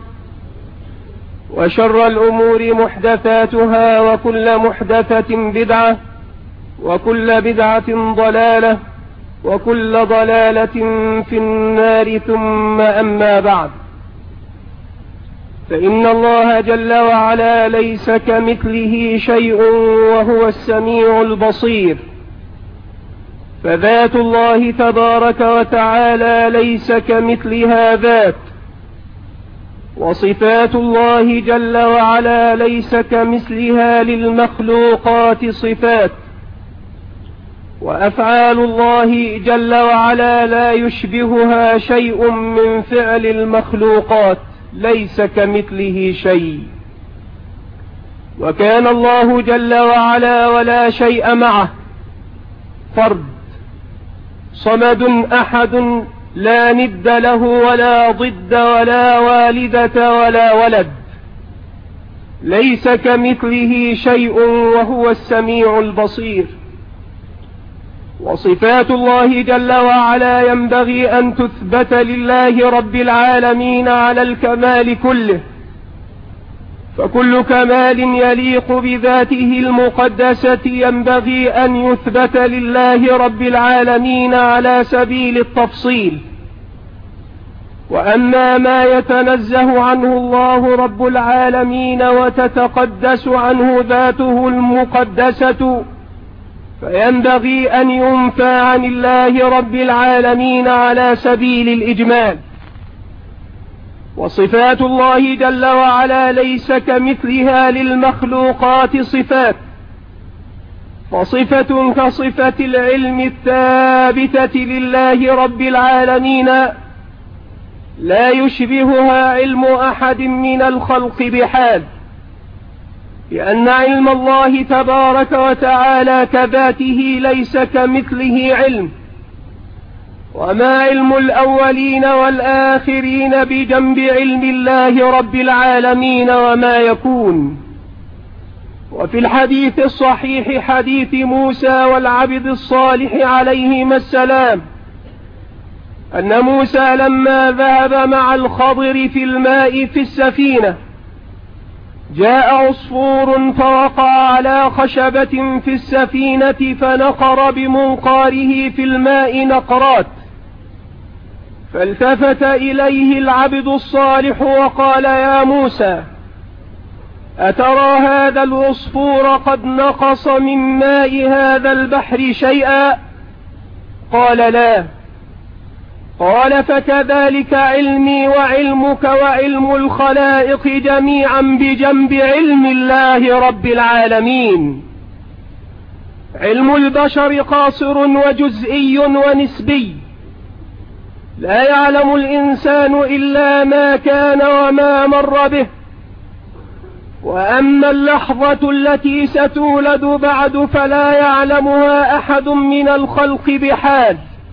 وشر الأمور محدثاتها، وكل محدثة بدعة، وكل بدعة ضلالة، وكل ضلالة في النار. ثم أما بعد، فإن الله جل وعلا ليس كمثله شيء وهو السميع البصير، فذات الله تبارك وتعالى ليس كمثلها ذات، وصفات الله جل وعلا ليس كمثلها للمخلوقات صفات، وأفعال الله جل وعلا لا يشبهها شيء من فعل المخلوقات، ليس كمثله شيء. وكان الله جل وعلا ولا شيء معه، فرد صمد أحد، لا ند له ولا ضد ولا والدة ولا ولد، ليس كمثله شيء وهو السميع البصير. وصفات الله جل وعلا ينبغي أن تثبت لله رب العالمين على الكمال كله، فكل كمال يليق بذاته المقدسة ينبغي أن يثبت لله رب العالمين على سبيل التفصيل. وأما ما يتنزه عنه الله رب العالمين وتتقدس عنه ذاته المقدسة، فينبغي أن ينفى عن الله رب العالمين على سبيل الإجمال. وصفات الله جل وعلا ليس كمثلها للمخلوقات صفات، فصفة كصفة العلم الثابتة لله رب العالمين لا يشبهها علم أحد من الخلق بحال، لأن علم الله تبارك وتعالى كذاته ليس كمثله علم. وما علم الأولين والآخرين بجنب علم الله رب العالمين وما يكون. وفي الحديث الصحيح حديث موسى والعبد الصالح عليهما السلام، أن موسى لما ذهب مع الخضر في الماء في السفينة جاء عصفور فوقع على خشبة في السفينة فنقر بمنقاره في الماء نقرات، فالتفت إليه العبد الصالح وقال: يا موسى، أترى هذا العصفور قد نقص من ماء هذا البحر شيئا؟ قال: لا. قال: فكذلك علمي وعلمك وعلم الخلائق جميعا بجنب علم الله رب العالمين. علم البشر قاصر وجزئي ونسبي، لا يعلم الإنسان إلا ما كان وما مر به. وأما اللحظة التي ستولد بعد فلا يعلمها أحد من الخلق بحال،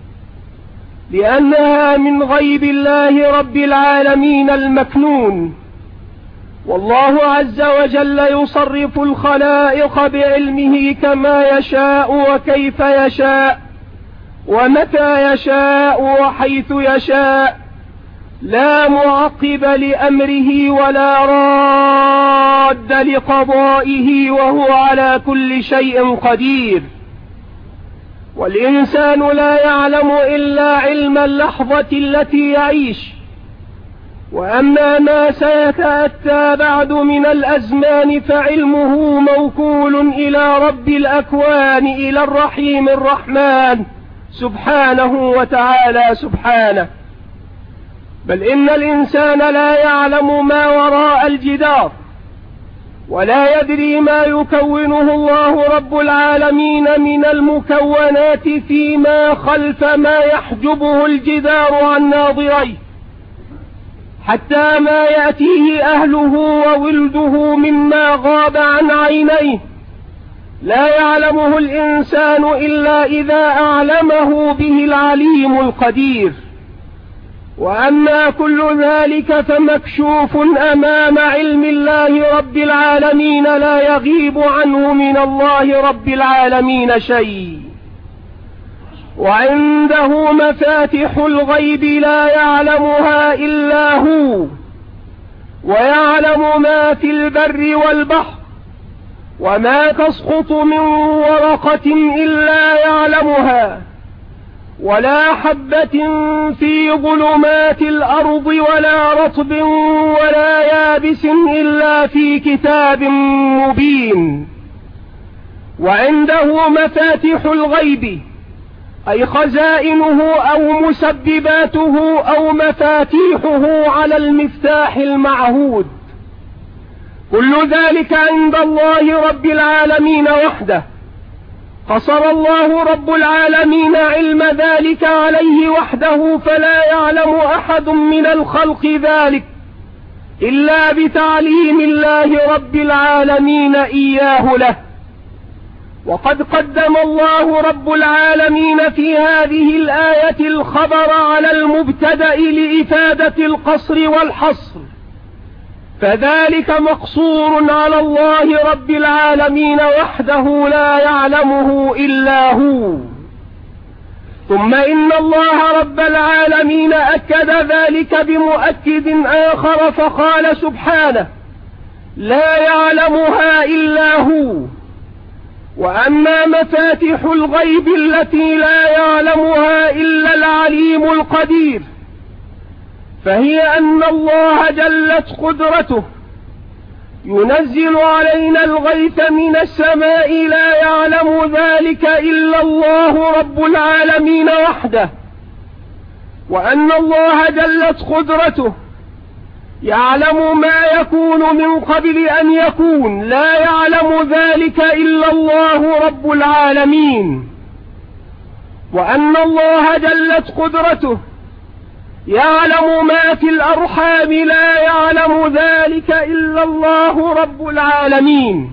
لأنها من غيب الله رب العالمين المكنون. والله عز وجل يصرف الخلائق بعلمه كما يشاء وكيف يشاء، ومتى يشاء وحيث يشاء، لا معقب لأمره ولا راد لقضائه، وهو على كل شيء قدير. والإنسان لا يعلم إلا علم اللحظة التي يعيش، وأما ما سيتأتى بعد من الأزمان فعلمه موكول إلى رب الأكوان، إلى الرحيم الرحمن سبحانه وتعالى سبحانه. بل إن الإنسان لا يعلم ما وراء الجدار، ولا يدري ما يكونه الله رب العالمين من المكونات فيما خلف ما يحجبه الجدار عن ناظريه، حتى ما يأتيه أهله وولده مما غاب عن عينيه لا يعلمه الإنسان إلا إذا أعلمه به العليم القدير. وأما كل ذلك فمكشوف أمام علم الله رب العالمين، لا يغيب عنه من الله رب العالمين شيء. وعنده مفاتح الغيب لا يعلمها إلا هو، ويعلم ما في البر والبحر، وما تسقط من ورقة إلا يعلمها، ولا حبة في ظلمات الأرض ولا رطب ولا يابس إلا في كتاب مبين. وعنده مفاتح الغيب أي خزائنه أو مسبباته أو مفاتيحه على المفتاح المعهود، كل ذلك عند الله رب العالمين وحده. قصر الله رب العالمين علم ذلك عليه وحده، فلا يعلم أحد من الخلق ذلك إلا بتعليم الله رب العالمين إياه له. وقد قدم الله رب العالمين في هذه الآية الخبر على المبتدأ لإفادة القصر والحصر، فذلك مقصور على الله رب العالمين وحده لا يعلمه إلا هو. ثم إن الله رب العالمين أكد ذلك بمؤكد آخر فقال سبحانه: لا يعلمها إلا هو. وأما مفاتح الغيب التي لا يعلمها إلا العليم القدير، فهي أن الله جلت قدرته ينزل علينا الغيث من السماء، لا يعلم ذلك إلا الله رب العالمين وحده. وأن الله جلت قدرته يعلم ما يكون من قبل أن يكون، لا يعلم ذلك إلا الله رب العالمين. وأن الله جلت قدرته يعلم ما في الأرحام، لا يعلم ذلك إلا الله رب العالمين.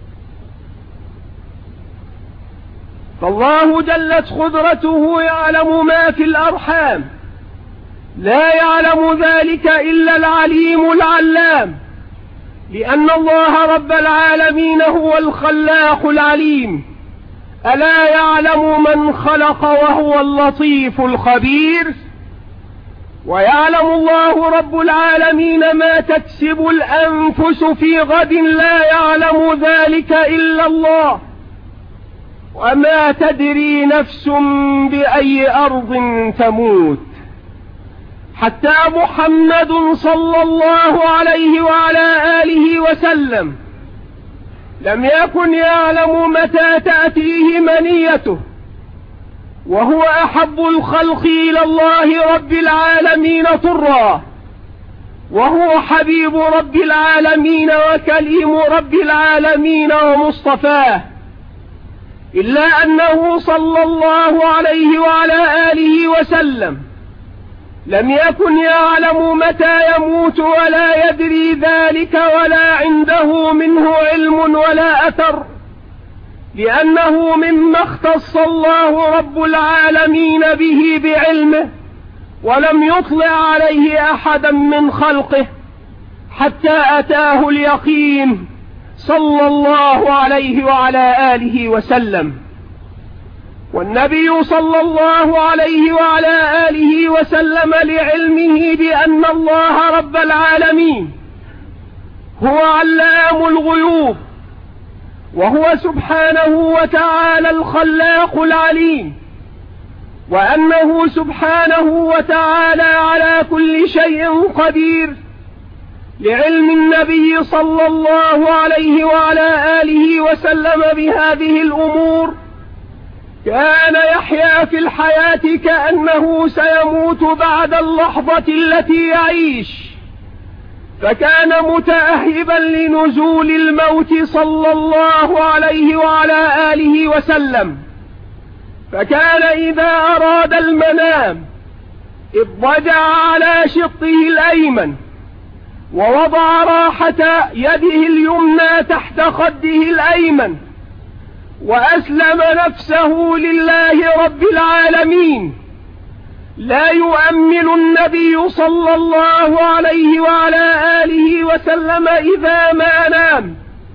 فالله جلت قدرته يعلم ما في الأرحام، لا يعلم ذلك إلا العليم العلام، لأن الله رب العالمين هو الخلاق العليم. ألا يعلم من خلق وهو اللطيف الخبير؟ ويعلم الله رب العالمين ما تكسب الأنفس في غد، لا يعلم ذلك إلا الله. وما تدري نفس بأي أرض تموت. حتى محمد صلى الله عليه وعلى آله وسلم لم يكن يعلم متى تأتيه منيته، وهو أحب الخلق إلى الله رب العالمين طرا، وهو حبيب رب العالمين وكليم رب العالمين ومصطفاه، إلا أنه صلى الله عليه وعلى آله وسلم لم يكن يعلم متى يموت، ولا يدري ذلك، ولا عنده منه علم ولا أثر، لأنه مما اختص الله رب العالمين به بعلمه، ولم يطلع عليه أحدا من خلقه حتى أتاه اليقين صلى الله عليه وعلى آله وسلم. والنبي صلى الله عليه وعلى آله وسلم لعلمه بأن الله رب العالمين هو علام الغيوب، وهو سبحانه وتعالى الخلاق العليم، وأنه سبحانه وتعالى على كل شيء قدير، لعلم النبي صلى الله عليه وعلى آله وسلم بهذه الأمور، كان يحيا في الحياة كأنه سيموت بعد اللحظة التي يعيش، فكان متأهبا لنزول الموت صلى الله عليه وعلى آله وسلم. فكان إذا أراد المنام اضطجع على شقه الأيمن، ووضع راحة يده اليمنى تحت خده الأيمن، وأسلم نفسه لله رب العالمين. لا يؤمل النبي صلى الله عليه وعلى آله وسلم إذا ما نام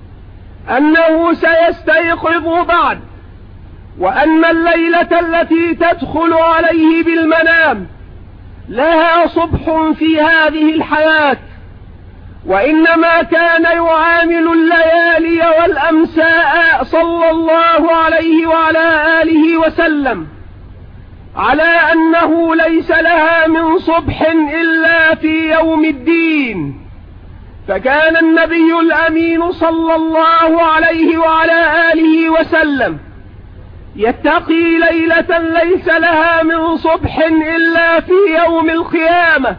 أنه سيستيقظ بعد، وأن الليلة التي تدخل عليه بالمنام لها صبح في هذه الحياة، وإنما كان يعامل الليالي والأمساء صلى الله عليه وعلى آله وسلم على أنه ليس لها من صبح إلا في يوم الدين. فكان النبي الأمين صلى الله عليه وعلى آله وسلم يتقي ليلة ليس لها من صبح إلا في يوم القيامة،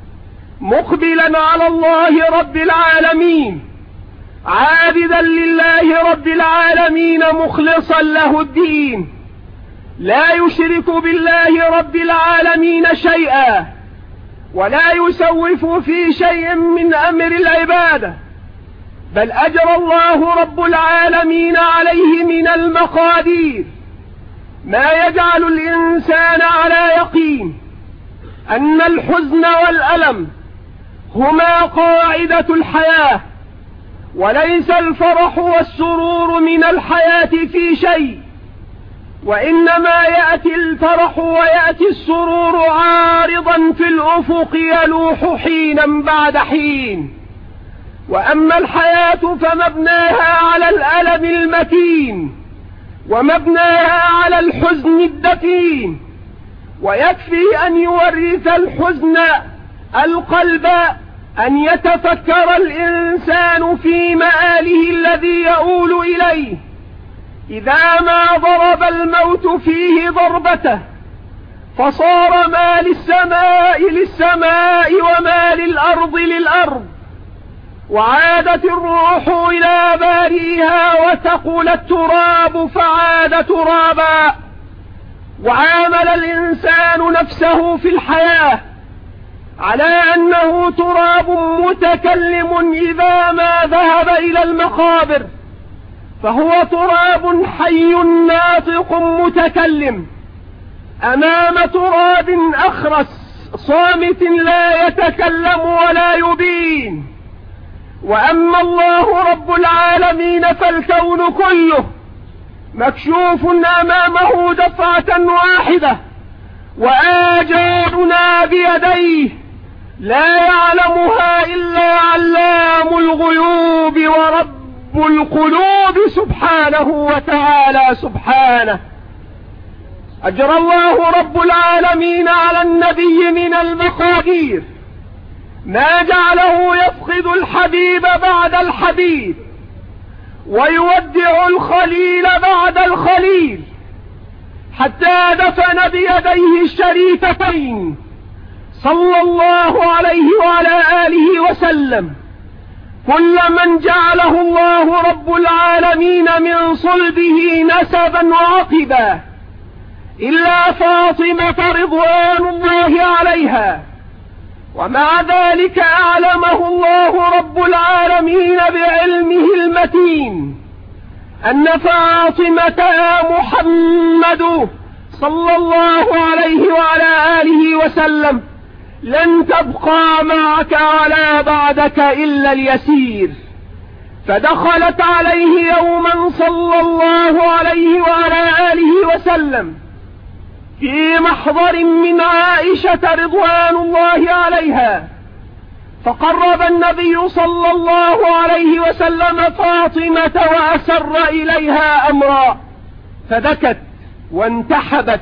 مقبلا على الله رب العالمين، عابدا لله رب العالمين، مخلصا له الدين، لا يشرك بالله رب العالمين شيئا، ولا يسوف في شيء من أمر العبادة، بل أجرى الله رب العالمين عليه من المقادير ما يجعل الإنسان على يقين أن الحزن والألم هما قاعدة الحياة، وليس الفرح والسرور من الحياة في شيء، وإنما يأتي الفرح ويأتي السرور عارضا في الأفق يلوح حينا بعد حين. وأما الحياة فمبناها على الألم المتين، ومبناها على الحزن الدفين، ويكفي أن يورث الحزن القلب أن يتفكر الإنسان في مآله الذي يؤول إليه، إذا ما ضرب الموت فيه ضربته فصار ما للسماء للسماء وما للأرض للأرض، وعادت الروح إلى بارئها وتقول التراب فعاد ترابا. وعامل الإنسان نفسه في الحياة على أنه تراب متكلم إذا ما ذهب إلى المقابر، فهو تراب حي ناطق متكلم أمام تراب أخرس صامت لا يتكلم ولا يبين. وأما الله رب العالمين فالكون كله مكشوف أمامه دفعة واحدة، وآجالنا بيديه لا يعلمها إلا علام الغيوب ورب القلوب سبحانه وتعالى. سبحانه أجرى الله رب العالمين على النبي من المقادير ما جعله يفقد الحبيب بعد الحبيب، ويودع الخليل بعد الخليل، حتى دفن بيديه الشريفتين صلى الله عليه وعلى آله وسلم كل من جعله الله رب العالمين من صلبه نسبا وعقبا، إلا فاطمة رضوان الله عليها. ومع ذلك أعلمه الله رب العالمين بعلمه المتين أن فاطمة يا محمد صلى الله عليه وعلى آله وسلم لن تبقى معك ولا بعدك إلا اليسير، فدخلت عليه يوما صلى الله عليه وعلى آله وسلم في محضر من عائشة رضوان الله عليها، فقرب النبي صلى الله عليه وسلم فاطمة وأسر إليها أمرا، فبكت وانتحبت،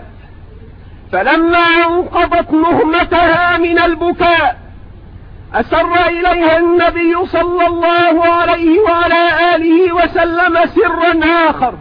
فلما انقضت نهمتها من البكاء أسر إليها النبي صلى الله عليه وعلى آله وسلم سرا آخر،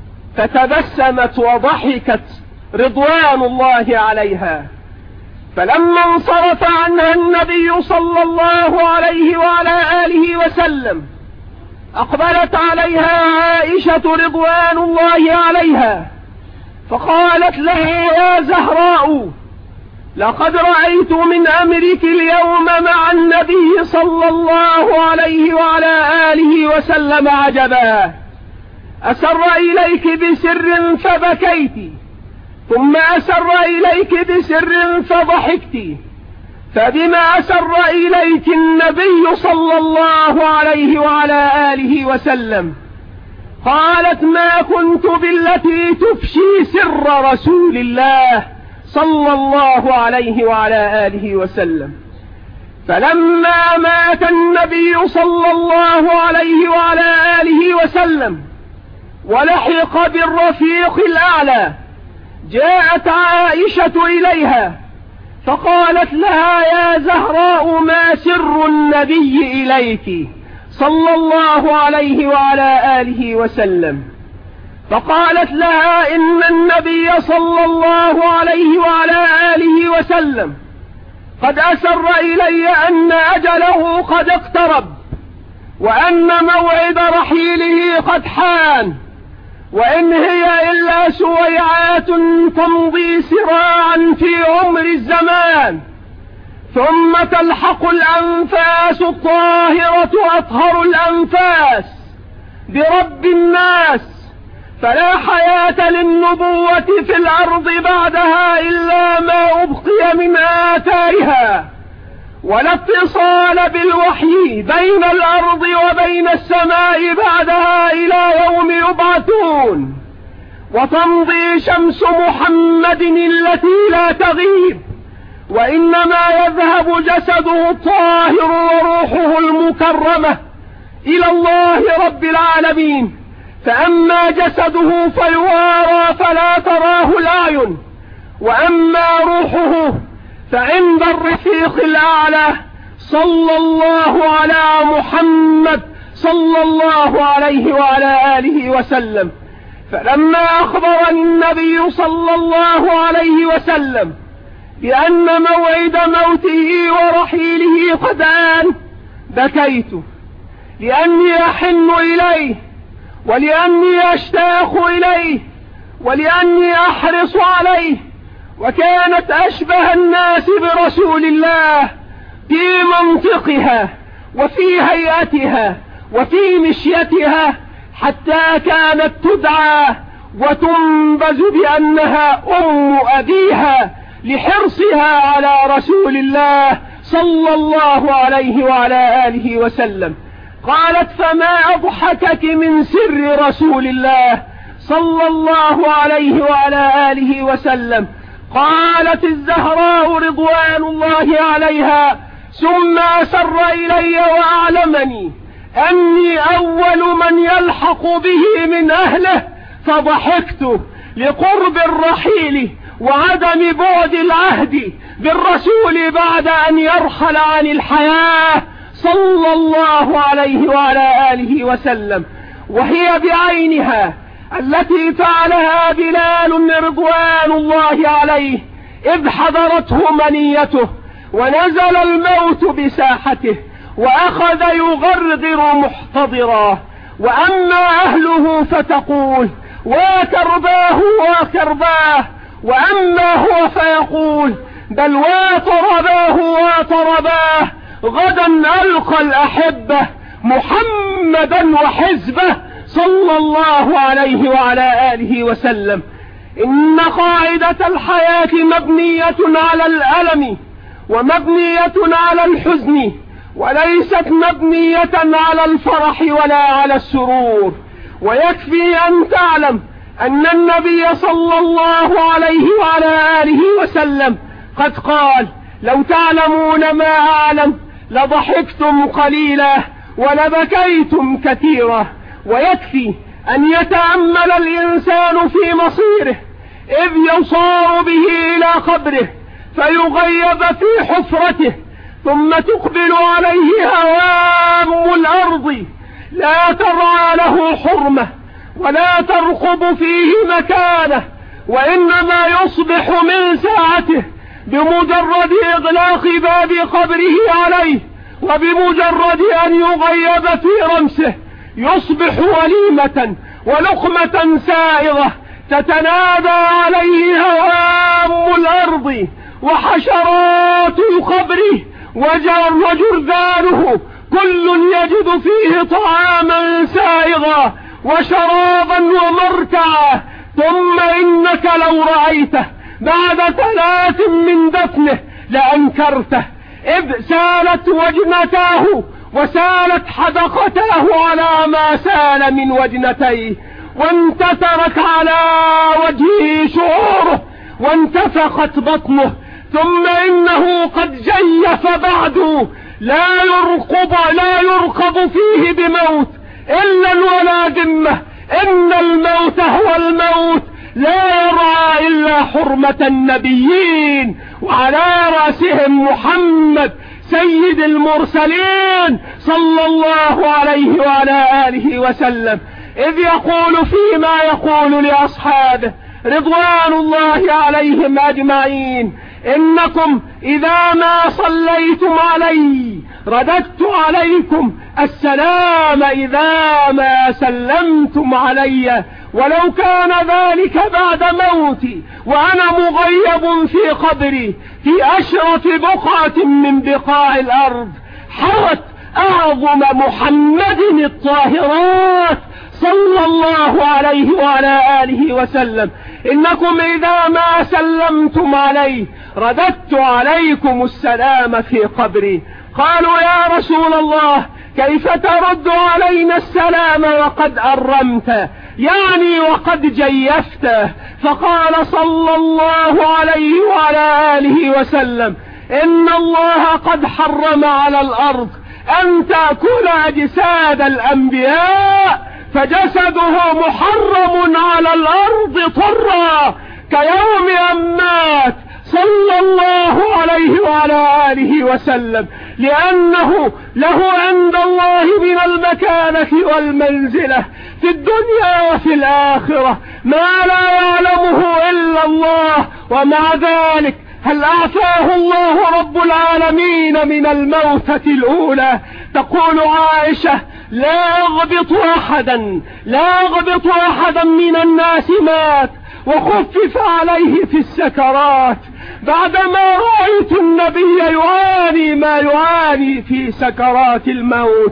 فتبسمت وضحكت رضوان الله عليها. فلما انصرف عنها النبي صلى الله عليه وعلى آله وسلم أقبلت عليها عائشة رضوان الله عليها فقالت لها: يا زهراء، لقد رأيت من أمرك اليوم مع النبي صلى الله عليه وعلى آله وسلم عجبا، أسر إليك بسر فبكيت، ثم أسر إليك بسر فضحكت، فبما أسر إليك النبي صلى الله عليه وعلى آله وسلم؟ قالت: ما كنت بالتي تفشي سر رسول الله صلى الله عليه وعلى آله وسلم. فلما مات النبي صلى الله عليه وعلى آله وسلم ولحق بالرفيق الأعلى، جاءت عائشة إليها فقالت لها: يا زهراء، ما سر النبي إليك صلى الله عليه وعلى آله وسلم؟ فقالت لها: إن النبي صلى الله عليه وعلى آله وسلم قد أسر إلي أن أجله قد اقترب، وأن موعد رحيله قد حان، وإن هي إلا سويعات تمضي سراعا في عمر الزمان، ثم تلحق الأنفاس الطاهرة أطهر الأنفاس برب الناس، فلا حياة للنبوة في الأرض بعدها إلا ما أبقي من آثارها، ولا اتصال بالوحي بين الأرض وبين السماء بعدها إلى يوم يبعثون، وتمضي شمس محمد التي لا تغيب، وإنما يذهب جسده الطاهر وروحه المكرمة إلى الله رب العالمين، فأما جسده فيوارى فلا تراه الأعين، وأما روحه فعند الرفيق الأعلى صلى الله على محمد صلى الله عليه وعلى آله وسلم. فلما أخبرني النبي صلى الله عليه وسلم بأن موعد موته ورحيله قد آن، بكيت لأني أحن إليه، ولأني أشتاق إليه، ولأني أحرص عليه، وكانت أشبه الناس برسول الله في منطقها وفي هيئتها وفي مشيتها، حتى كانت تدعى وتنبذ بأنها أم أبيها لحرصها على رسول الله صلى الله عليه وعلى آله وسلم. قالت: فما أضحكك من سر رسول الله صلى الله عليه وعلى آله وسلم؟ قالت الزهراء رضوان الله عليها: ثم أسر إلي وأعلمني أني أول من يلحق به من أهله، فضحكت لقرب الرحيل وعدم بعد العهد بالرسول بعد أن يرحل عن الحياة صلى الله عليه وعلى آله وسلم، وهي بعينها التي فعلها بلال رضوان الله عليه إذ حضرته منيته ونزل الموت بساحته وأخذ يغرغر محتضرا. وأما أهله فتقول: وكرباه وكرباه، وأما هو فيقول: بل وطرباه وطرباه، غدا ألقى الأحبة محمدا وحزبه صلى الله عليه وعلى آله وسلم. إن قاعدة الحياة مبنية على الألم، ومبنية على الحزن، وليست مبنية على الفرح ولا على السرور. ويكفي أن تعلم أن النبي صلى الله عليه وعلى آله وسلم قد قال: لو تعلمون ما أعلم لضحكتم قليلا ولبكيتم كثيرا. ويكفي أن يتأمل الإنسان في مصيره إذ يصار به إلى قبره فيغيب في حفرته، ثم تقبل عليه هوام الأرض لا ترعى له حرمة ولا ترقب فيه مكانه، وإنما يصبح من ساعته بمجرد إغلاق باب قبره عليه وبمجرد أن يغيب في رمسه يصبح وليمة ولقمة سائغة تتنادى عليه هوام الأرض وحشرات القبر وجرذانه، كل يجد فيه طعاما سائغا وشرابا ومرتعا. ثم إنك لو رأيته بعد ثلاث من دفنه لأنكرته، إذ سالت وجنتاه وسالت حدقتاه على ما سال من وجنتيه، وانتثرت على وجهه شعوره وانتفخت بطنه. ثم إنه قد جيف بعد لا يرقب, لا يرقب فيه بموت إلا ولا ذمة. إن الموت هو الموت لا يرعى إلا حرمة النبيين، وعلى رأسهم محمد سيد المرسلين صلى الله عليه وعلى آله وسلم، إذ يقول فيما يقول لأصحابه رضوان الله عليهم أجمعين: إنكم إذا ما صليتم علي رددت عليكم السلام إذا ما سلمتم علي، ولو كان ذلك بعد موتي وأنا مغيب في قبري في أشرف بقعة من بقاع الأرض حوت أعظم محمد الطاهرات صلى الله عليه وعلى آله وسلم. إنكم إذا ما سلمتم عليه رددت عليكم السلام في قبري. قالوا: يا رسول الله كيف ترد علينا السلام وقد أرمت، يعني وقد جيفت؟ فقال صلى الله عليه وعلى آله وسلم: إن الله قد حرم على الأرض أن تأكل أجساد الأنبياء، فجسده محرم على الأرض طرا كيوم أن مات صلى الله عليه وعلى آله وسلم، لأنه له عند الله من المكانة والمنزلة في الدنيا وفي الآخرة ما لا يعلمه إلا الله. ومع ذلك هل أعفاه الله رب العالمين من الموتة الأولى؟ تقول عائشة: لا أغبط أحدا لا أغبط أحدا من الناس مات وخفف عليه في السكرات بعدما رأيت النبي يعاني ما يعاني في سكرات الموت،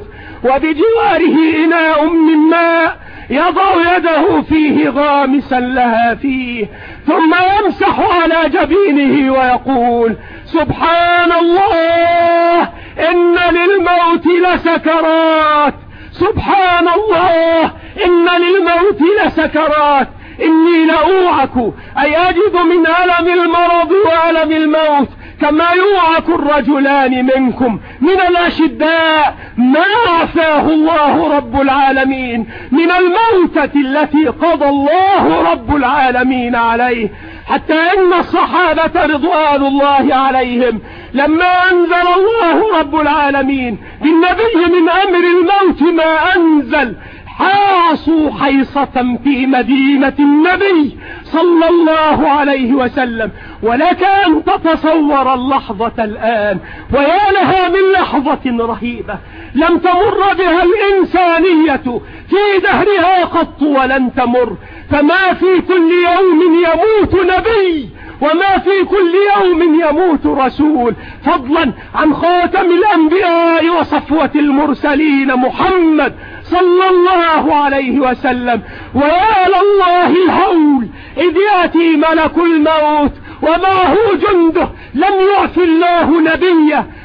وبجواره إناء من ماء يضع يده فيه غامسا لها فيه، ثم يمسح على جبينه ويقول: سبحان الله إن للموت لسكرات، سبحان الله إن للموت لسكرات، إني لأوعك أي أجد من ألم المرض وألم الموت كما يوعك الرجلان منكم من الأشداء ما عفاه الله رب العالمين من الموتة التي قضى الله رب العالمين عليه. حتى إن الصحابة رضوان الله عليهم لما أنزل الله رب العالمين بالنبي من أمر الموت ما أنزل حاصوا حيصة في مدينة النبي صلى الله عليه وسلم. ولك أن تتصور اللحظة الآن، ويا لها من لحظة رهيبة لم تمر بها الإنسانية في دهرها قط ولن تمر. فما في كل يوم يموت نبي وما في كل يوم يموت رسول، فضلا عن خاتم الأنبياء وصفوة المرسلين محمد صلى الله عليه وسلم. ويا لله الهول إذ يأتي ملك الموت ومعه جنده لم يعف الله نبيه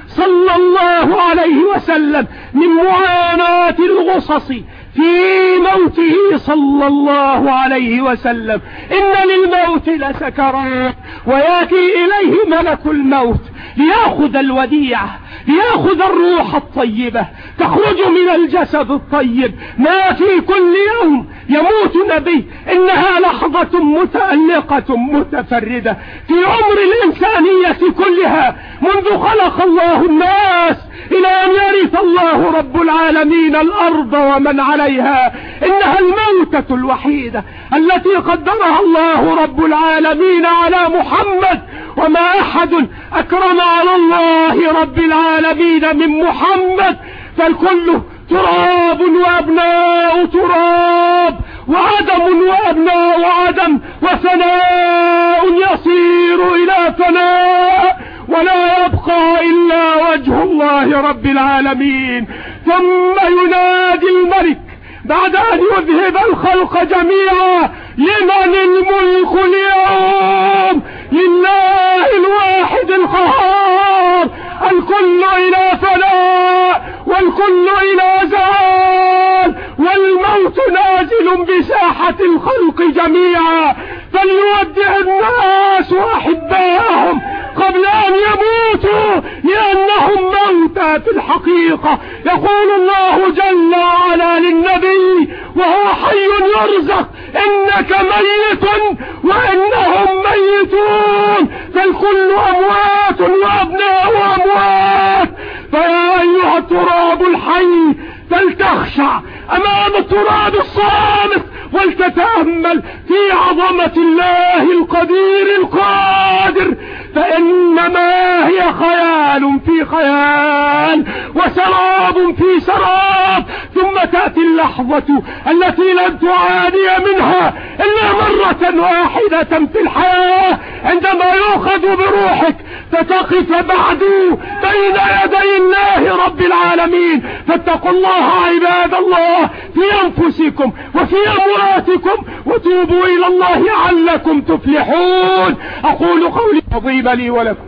صلى الله عليه وسلم من معاناة الغصص في موته صلى الله عليه وسلم. إن للموت لسكرات ويأتي إليه ملك الموت ليأخذ الوديعة، ليأخذ الروح الطيبة تخرج من الجسد الطيب. ما في كل يوم يموت نبي إنها لحظة متألقة متفردة في عمر الإنسانية كلها منذ خلق الله الناس إلى أن يرث الله رب العالمين الأرض ومن عليها. إنها الموتة الوحيدة التي قدرها الله رب العالمين على محمد، وما أحد أكرم على الله رب العالمين من محمد، فالكل تراب وأبناء تراب، وعدم وأبناء عدم، وثناء يصير إلى ثناء، ولا يبقى إلا وجه الله رب العالمين. ثم ينادي الملك بعد أن يذهب الخلق جميعا: لمن الملك اليوم؟ لله الواحد القهار. الكل إلى فناء والكل إلى زوال، والموت نازل بساحة الخلق جميعا، فليودع الناس أحبائهم قبل أن يموتوا، لأنهم موتى في الحقيقة. يقول الله جل وعلا للنبي وهو حي يرزق: إنك ميت وإنهم ميتون، فالكل أموات وأبناء أموات. فيا أيها التراب الحي فلتخشع أمام التراب الصامت ولتتأمل في عظمة الله القدير القادر، فإنما هي خيال في خيال وسراب في سراب، ثم تأتي اللحظة التي لن تعاني منها إلا مرة واحدة في الحياة، عندما يؤخذ بروحك فتقف بعد بين يدي الله رب العالمين. فاتقوا الله عباد الله في أنفسكم وفي أمواتكم، وتوبوا إلى الله لعلكم تفلحون. أقول قولي عظيم لي ولكم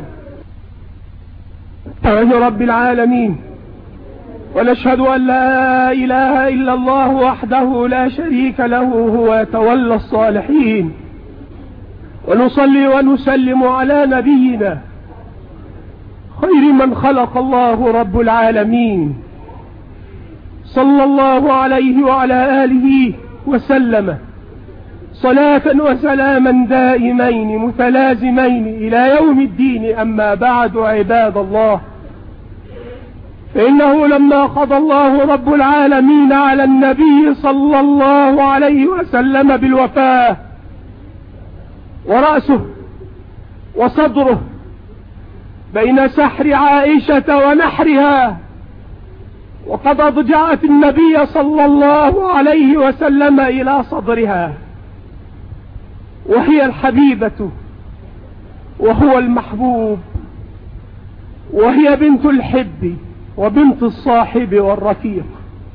أعوذ رب العالمين، ونشهد أن لا إله إلا الله وحده لا شريك له هو يتولى الصالحين، ونصلي ونسلم على نبينا خير من خلق الله رب العالمين صلى الله عليه وعلى آله وسلم صلاة وسلاما دائمين متلازمين إلى يوم الدين. أما بعد عباد الله، فإنه لما قضى الله رب العالمين على النبي صلى الله عليه وسلم بالوفاة، ورأسه وصدره بين سحر عائشة ونحرها، وقد أضجعت النبي صلى الله عليه وسلم إلى صدرها، وهي الحبيبة وهو المحبوب، وهي بنت الحب وبنت الصاحب والرفيق،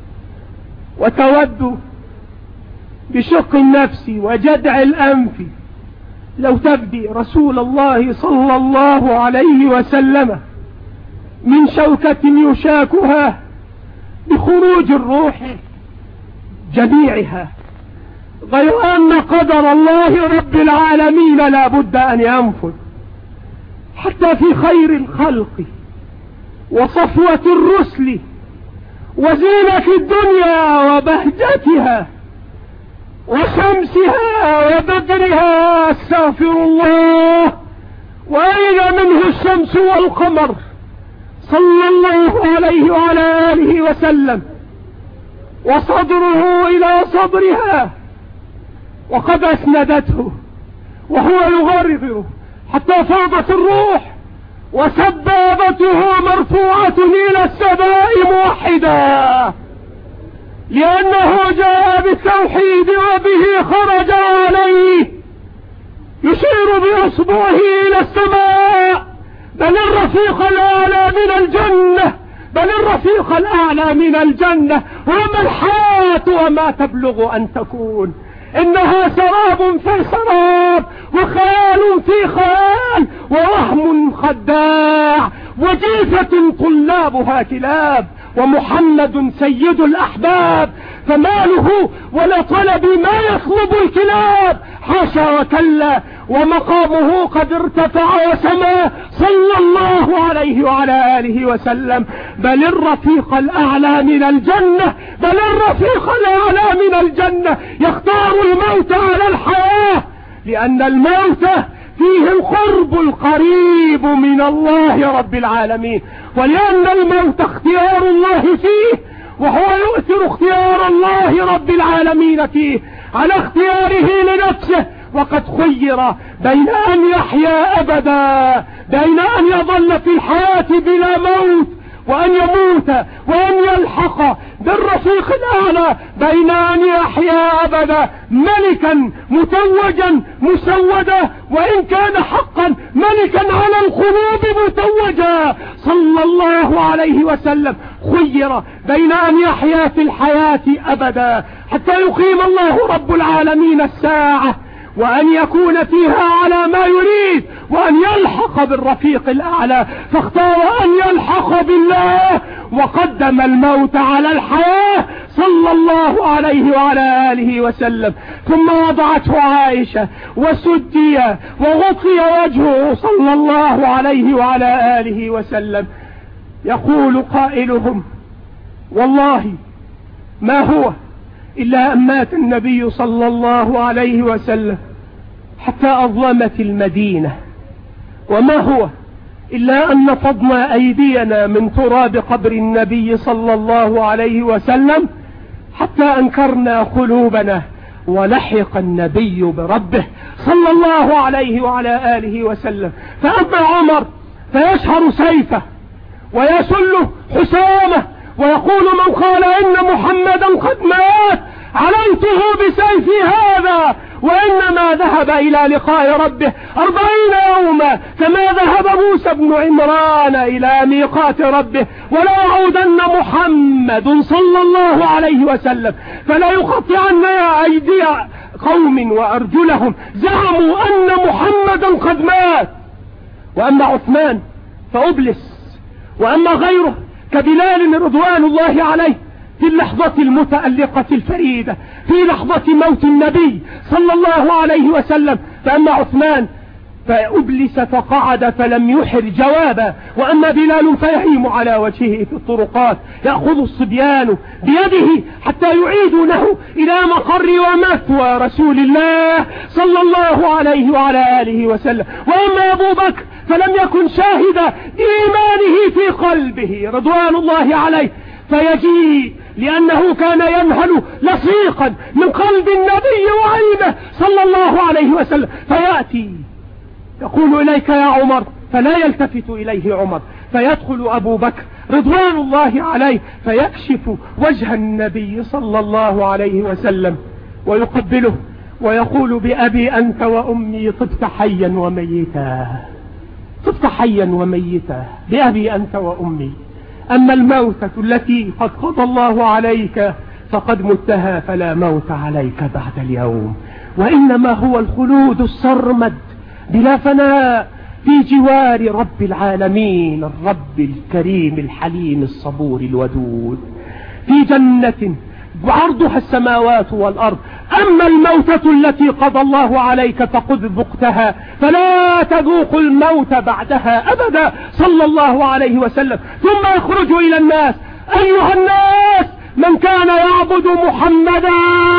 وتود بشق النفس وجدع الأنف لو تفدي رسول الله صلى الله عليه وسلم من شوكة يشاكها بخروج الروح جميعها، غير أن قدر الله رب العالمين لا بد أن ينفذ، حتى في خير الخلق وصفوة الرسل وزينة الدنيا وبهجتها وشمسها وبدرها، استغفر الله، وأين منه الشمس والقمر صلى الله عليه وعلى آله وسلم، وصدره إلى صدرها وقد أسندته وهو يغرغر حتى فاضت الروح، وسبابته مرفوعة إلى السماء موحدا، لأنه جاء بالتوحيد وبه خرج عليه، يشير بأصبعه إلى السماء، بل الرفيق الأعلى من الجنة، بل الرفيق الأعلى من الجنة، وما الحياة وما تبلغ أن تكون إنها سراب في سراب، وخيال في خيال، ووهم خداع، وجيفة طلابها كلاب، ومحمد سيد الأحباب، فماله ولا طلب ما يطلب الكلاب، حاشا وكلا، ومقامه قد ارتفع وسما صلى الله عليه وعلى آله وسلم. بل الرفيق الأعلى من الجنة، بل الرفيق الأعلى من الجنة يختار الموت على الحياة، لأن الموت فيه القرب القريب من الله رب العالمين، ولأن الموت اختيار الله فيه، وهو يؤثر اختيار الله رب العالمين فيه على اختياره لنفسه. وقد خير بين أن يحيا أبدا، بين أن يظل في الحياة بلا موت، وأن يموت وأن يلحق بالرفيق الأعلى، بين أن يحيا أبدا ملكا متوجا مسودا، وإن كان حقا ملكا على القلوب متوجا صلى الله عليه وسلم. خير بين أن يحيا في الحياة أبدا حتى يقيم الله رب العالمين الساعة، وأن يكون فيها على ما يريد، وأن يلحق بالرفيق الأعلى، فاختار أن يلحق بالله وقدم الموت على الحياة صلى الله عليه وعلى آله وسلم. ثم وضعته عائشة وسدي وغطي وجهه صلى الله عليه وعلى آله وسلم. يقول قائلهم: والله ما هو إلا أن مات النبي صلى الله عليه وسلم حتى أظلمت المدينة، وما هو إلا أن نفضنا أيدينا من تراب قبر النبي صلى الله عليه وسلم حتى أنكرنا قلوبنا، ولحق النبي بربه صلى الله عليه وعلى آله وسلم. فأما عمر فيشهر سيفه ويسل حسامه ويقول: من قال إن محمدا قد مات علمته بسيف هذا، وإنما ذهب إلى لقاء ربه أربعين يوما كما ذهب موسى بن عمران إلى ميقات ربه، ولا يعودن محمد صلى الله عليه وسلم فلا يقطعن أيدي قوم وأرجلهم زعموا أن محمدا قد مات. وأما عثمان فأبلس، وأما غيره كبلال رضوان الله عليه في اللحظة المتألقة الفريدة، في لحظة موت النبي صلى الله عليه وسلم. فأما عثمان فأبلس فقعد فلم يحر جوابا، وأما بلال فيهيم على وجهه في الطرقات، يأخذ الصبيان بيده حتى يعيدونه إلى مقر ومثوى رسول الله صلى الله عليه وعلى آله وسلم. وأما أبو بكر فلم يكن شاهد إيمانه في قلبه رضوان الله عليه، فيجيء لأنه كان ينهل لصيقا من قلب النبي وعينه صلى الله عليه وسلم، فيأتي يقول: إليك يا عمر، فلا يلتفت إليه عمر، فيدخل أبو بكر رضوان الله عليه فيكشف وجه النبي صلى الله عليه وسلم ويقبله ويقول: بأبي أنت وأمي طفت حيا وميتا، طفت حيا وميتا، بأبي أنت وأمي. أما الموتة التي قد قضى الله عليك فقد متها، فلا موت عليك بعد اليوم، وإنما هو الخلود السرمد بلا فناء في جوار رب العالمين الرب الكريم الحليم الصبور الودود، في جنة عرضها السماوات والأرض. أما الموتة التي قضى الله عليك فقد ذقتها، فلا تذوق الموت بعدها أبدا صلى الله عليه وسلم. ثم يخرج إلى الناس: أيها الناس، من كان يعبد محمدا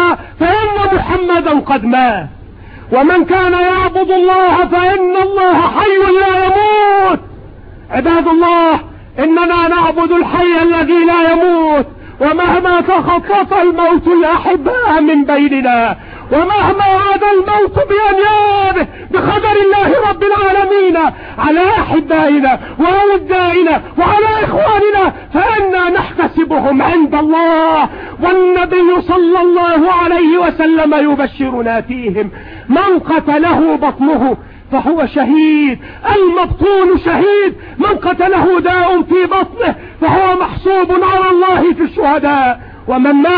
فإن محمدا قد مات، ومن كان يعبد الله فإن الله حي لا يموت. عباد الله، إننا نعبد الحي الذي لا يموت، ومهما تخطط الموت الأحباء من بيننا، ومهما عاد الموت بأنيابه بقدر الله رب العالمين على أحبائنا وأودائنا وعلى إخواننا، فإنا نحتسبهم عند الله. والنبي صلى الله عليه وسلم يبشرنا فيهم: من قتله بطنه فهو شهيد، المبطون شهيد، من قتله داء في بطنه فهو محسوب على الله في الشهداء، ومن مات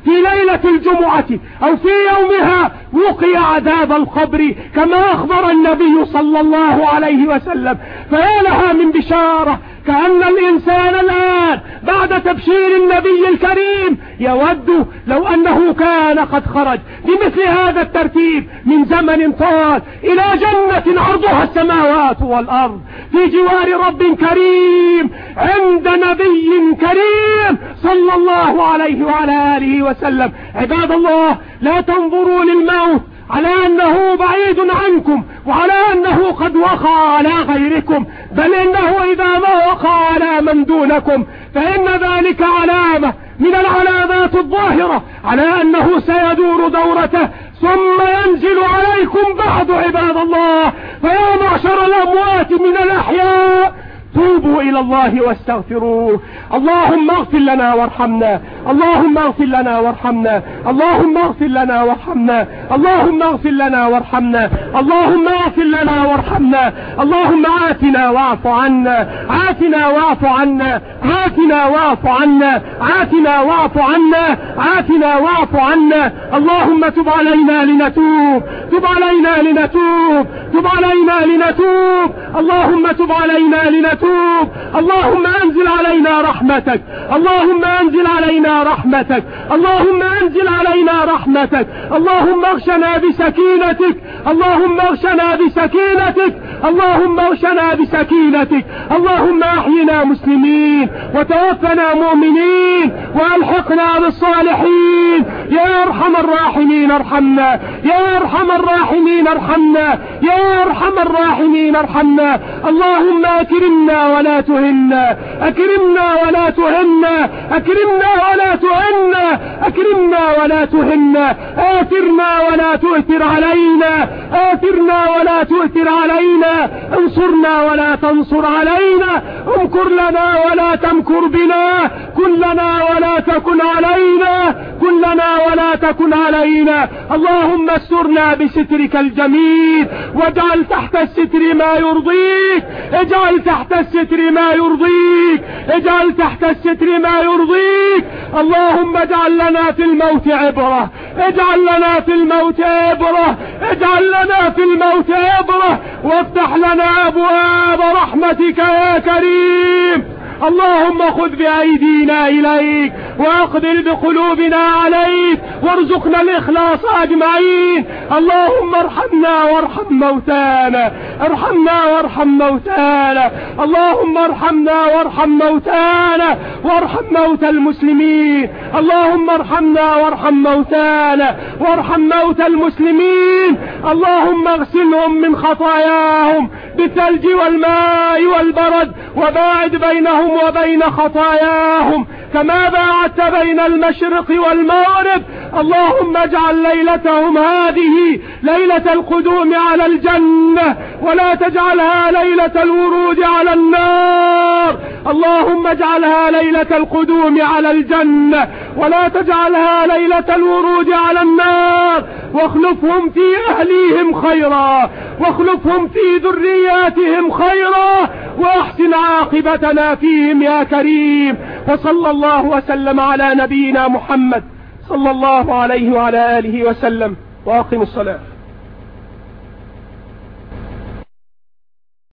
في ليلة الجمعة أو في يومها وقي عذاب القبر كما أخبر النبي صلى الله عليه وسلم. فيا لها من بشارة، كأن الإنسان الآن بعد تبشير النبي الكريم يود لو أنه كان قد خرج بمثل هذا الترتيب من زمن طال إلى جنة عرضها السماوات والأرض في جوار رب كريم عند نبي كريم صلى الله عليه وعلى آله وسلم. عباد الله، لا تنظروا للموت على أنه بعيد عنكم وعلى أنه قد وقع على غيركم، بل إنه إذا ما وقع على من دونكم فإن ذلك علامة من العلامات الظاهرة على أنه سيدور دورته ثم ينزل عليكم بعد. عباد الله، فيا معشر الأموات من الأحياء، توبوا إلى الله واستغفروه. اللهم اغفر لنا وارحمنا، اللهم اغفر لنا وارحمنا، اللهم اغفر لنا وارحمنا، اللهم اغفر لنا وارحمنا، اللهم اغفر لنا وارحمنا، اللهم عافنا واعف عنا، عافنا واعف عنا، عافنا واعف عنا، عافنا واعف عنا، عافنا واعف عنا. اللهم تب علينا لنتوب، تب علينا لنتوب، تب علينا لنتوب، اللهم تب علينا لنتوب. اللهم انزل علينا رحمتك، اللهم انزل علينا رحمتك، اللهم انزل علينا رحمتك، اللهم اغشنا بسكينتك، اللهم اغشنا بسكينتك، اللهم اغشنا بسكينتك، اللهم احينا مسلمين وتوفنا مؤمنين والحقنا بالصالحين. يا ارحم الراحمين ارحمنا، يا ارحم الراحمين ارحمنا، يا ارحم الراحمين ارحمنا. اللهم اكرمنا ولا تهنا، اكرمنا ولا تهنا، اكرمنا ولا تهنا، اكرمنا ولا تهنا، آثرنا ولا تؤثر علينا، آثرنا ولا تؤثر علينا، انصرنا ولا تنصر علينا، امكر لنا ولا تمكر بنا، كن لنا ولا تكن علينا، كن لنا ولا تكن علينا. اللهم استرنا بسترك الجميل واجعل تحت الستر ما يرضيك، اجعل تحت الستر ما يرضيك، اجعل تحت الستر ما يرضيك. اللهم اجعل لنا في الموت عبرة، اجعل لنا في الموت عبرة، اجعل لنا في الموت عبرة، وافتح لنا ابواب رحمتك يا كريم. اللهم خذ بأيدينا إليك وأقبل بقلوبنا عليك وارزقنا الإخلاص أجمعين. اللهم ارحمنا وارحم موتانا، ارحمنا وارحم موتانا، اللهم ارحمنا وارحم موتانا وارحم موتى المسلمين. اللهم ارحمنا وارحم موتانا وارحم موتى المسلمين. اللهم اغسلهم من خطاياهم بالثلج والماء والبرد وباعد بينهم وبين خطاياهم كما باعدت بين المشرق والمغرب. اللهم اجعل ليلتهم هذه ليلة القدوم على الجنة ولا تجعلها ليلة الورود على النار. اللهم اجعلها ليلة القدوم على الجنة ولا تجعلها ليلة الورود على النار. واخلفهم في أهليهم خيرا، واخلفهم في ذرياتهم خيرا، واحسن عاقبتنا فيهم يا كريم. وصلى الله وسلم على نبينا محمد صلى الله عليه وعلى آله وسلم. وأقم الصلاة.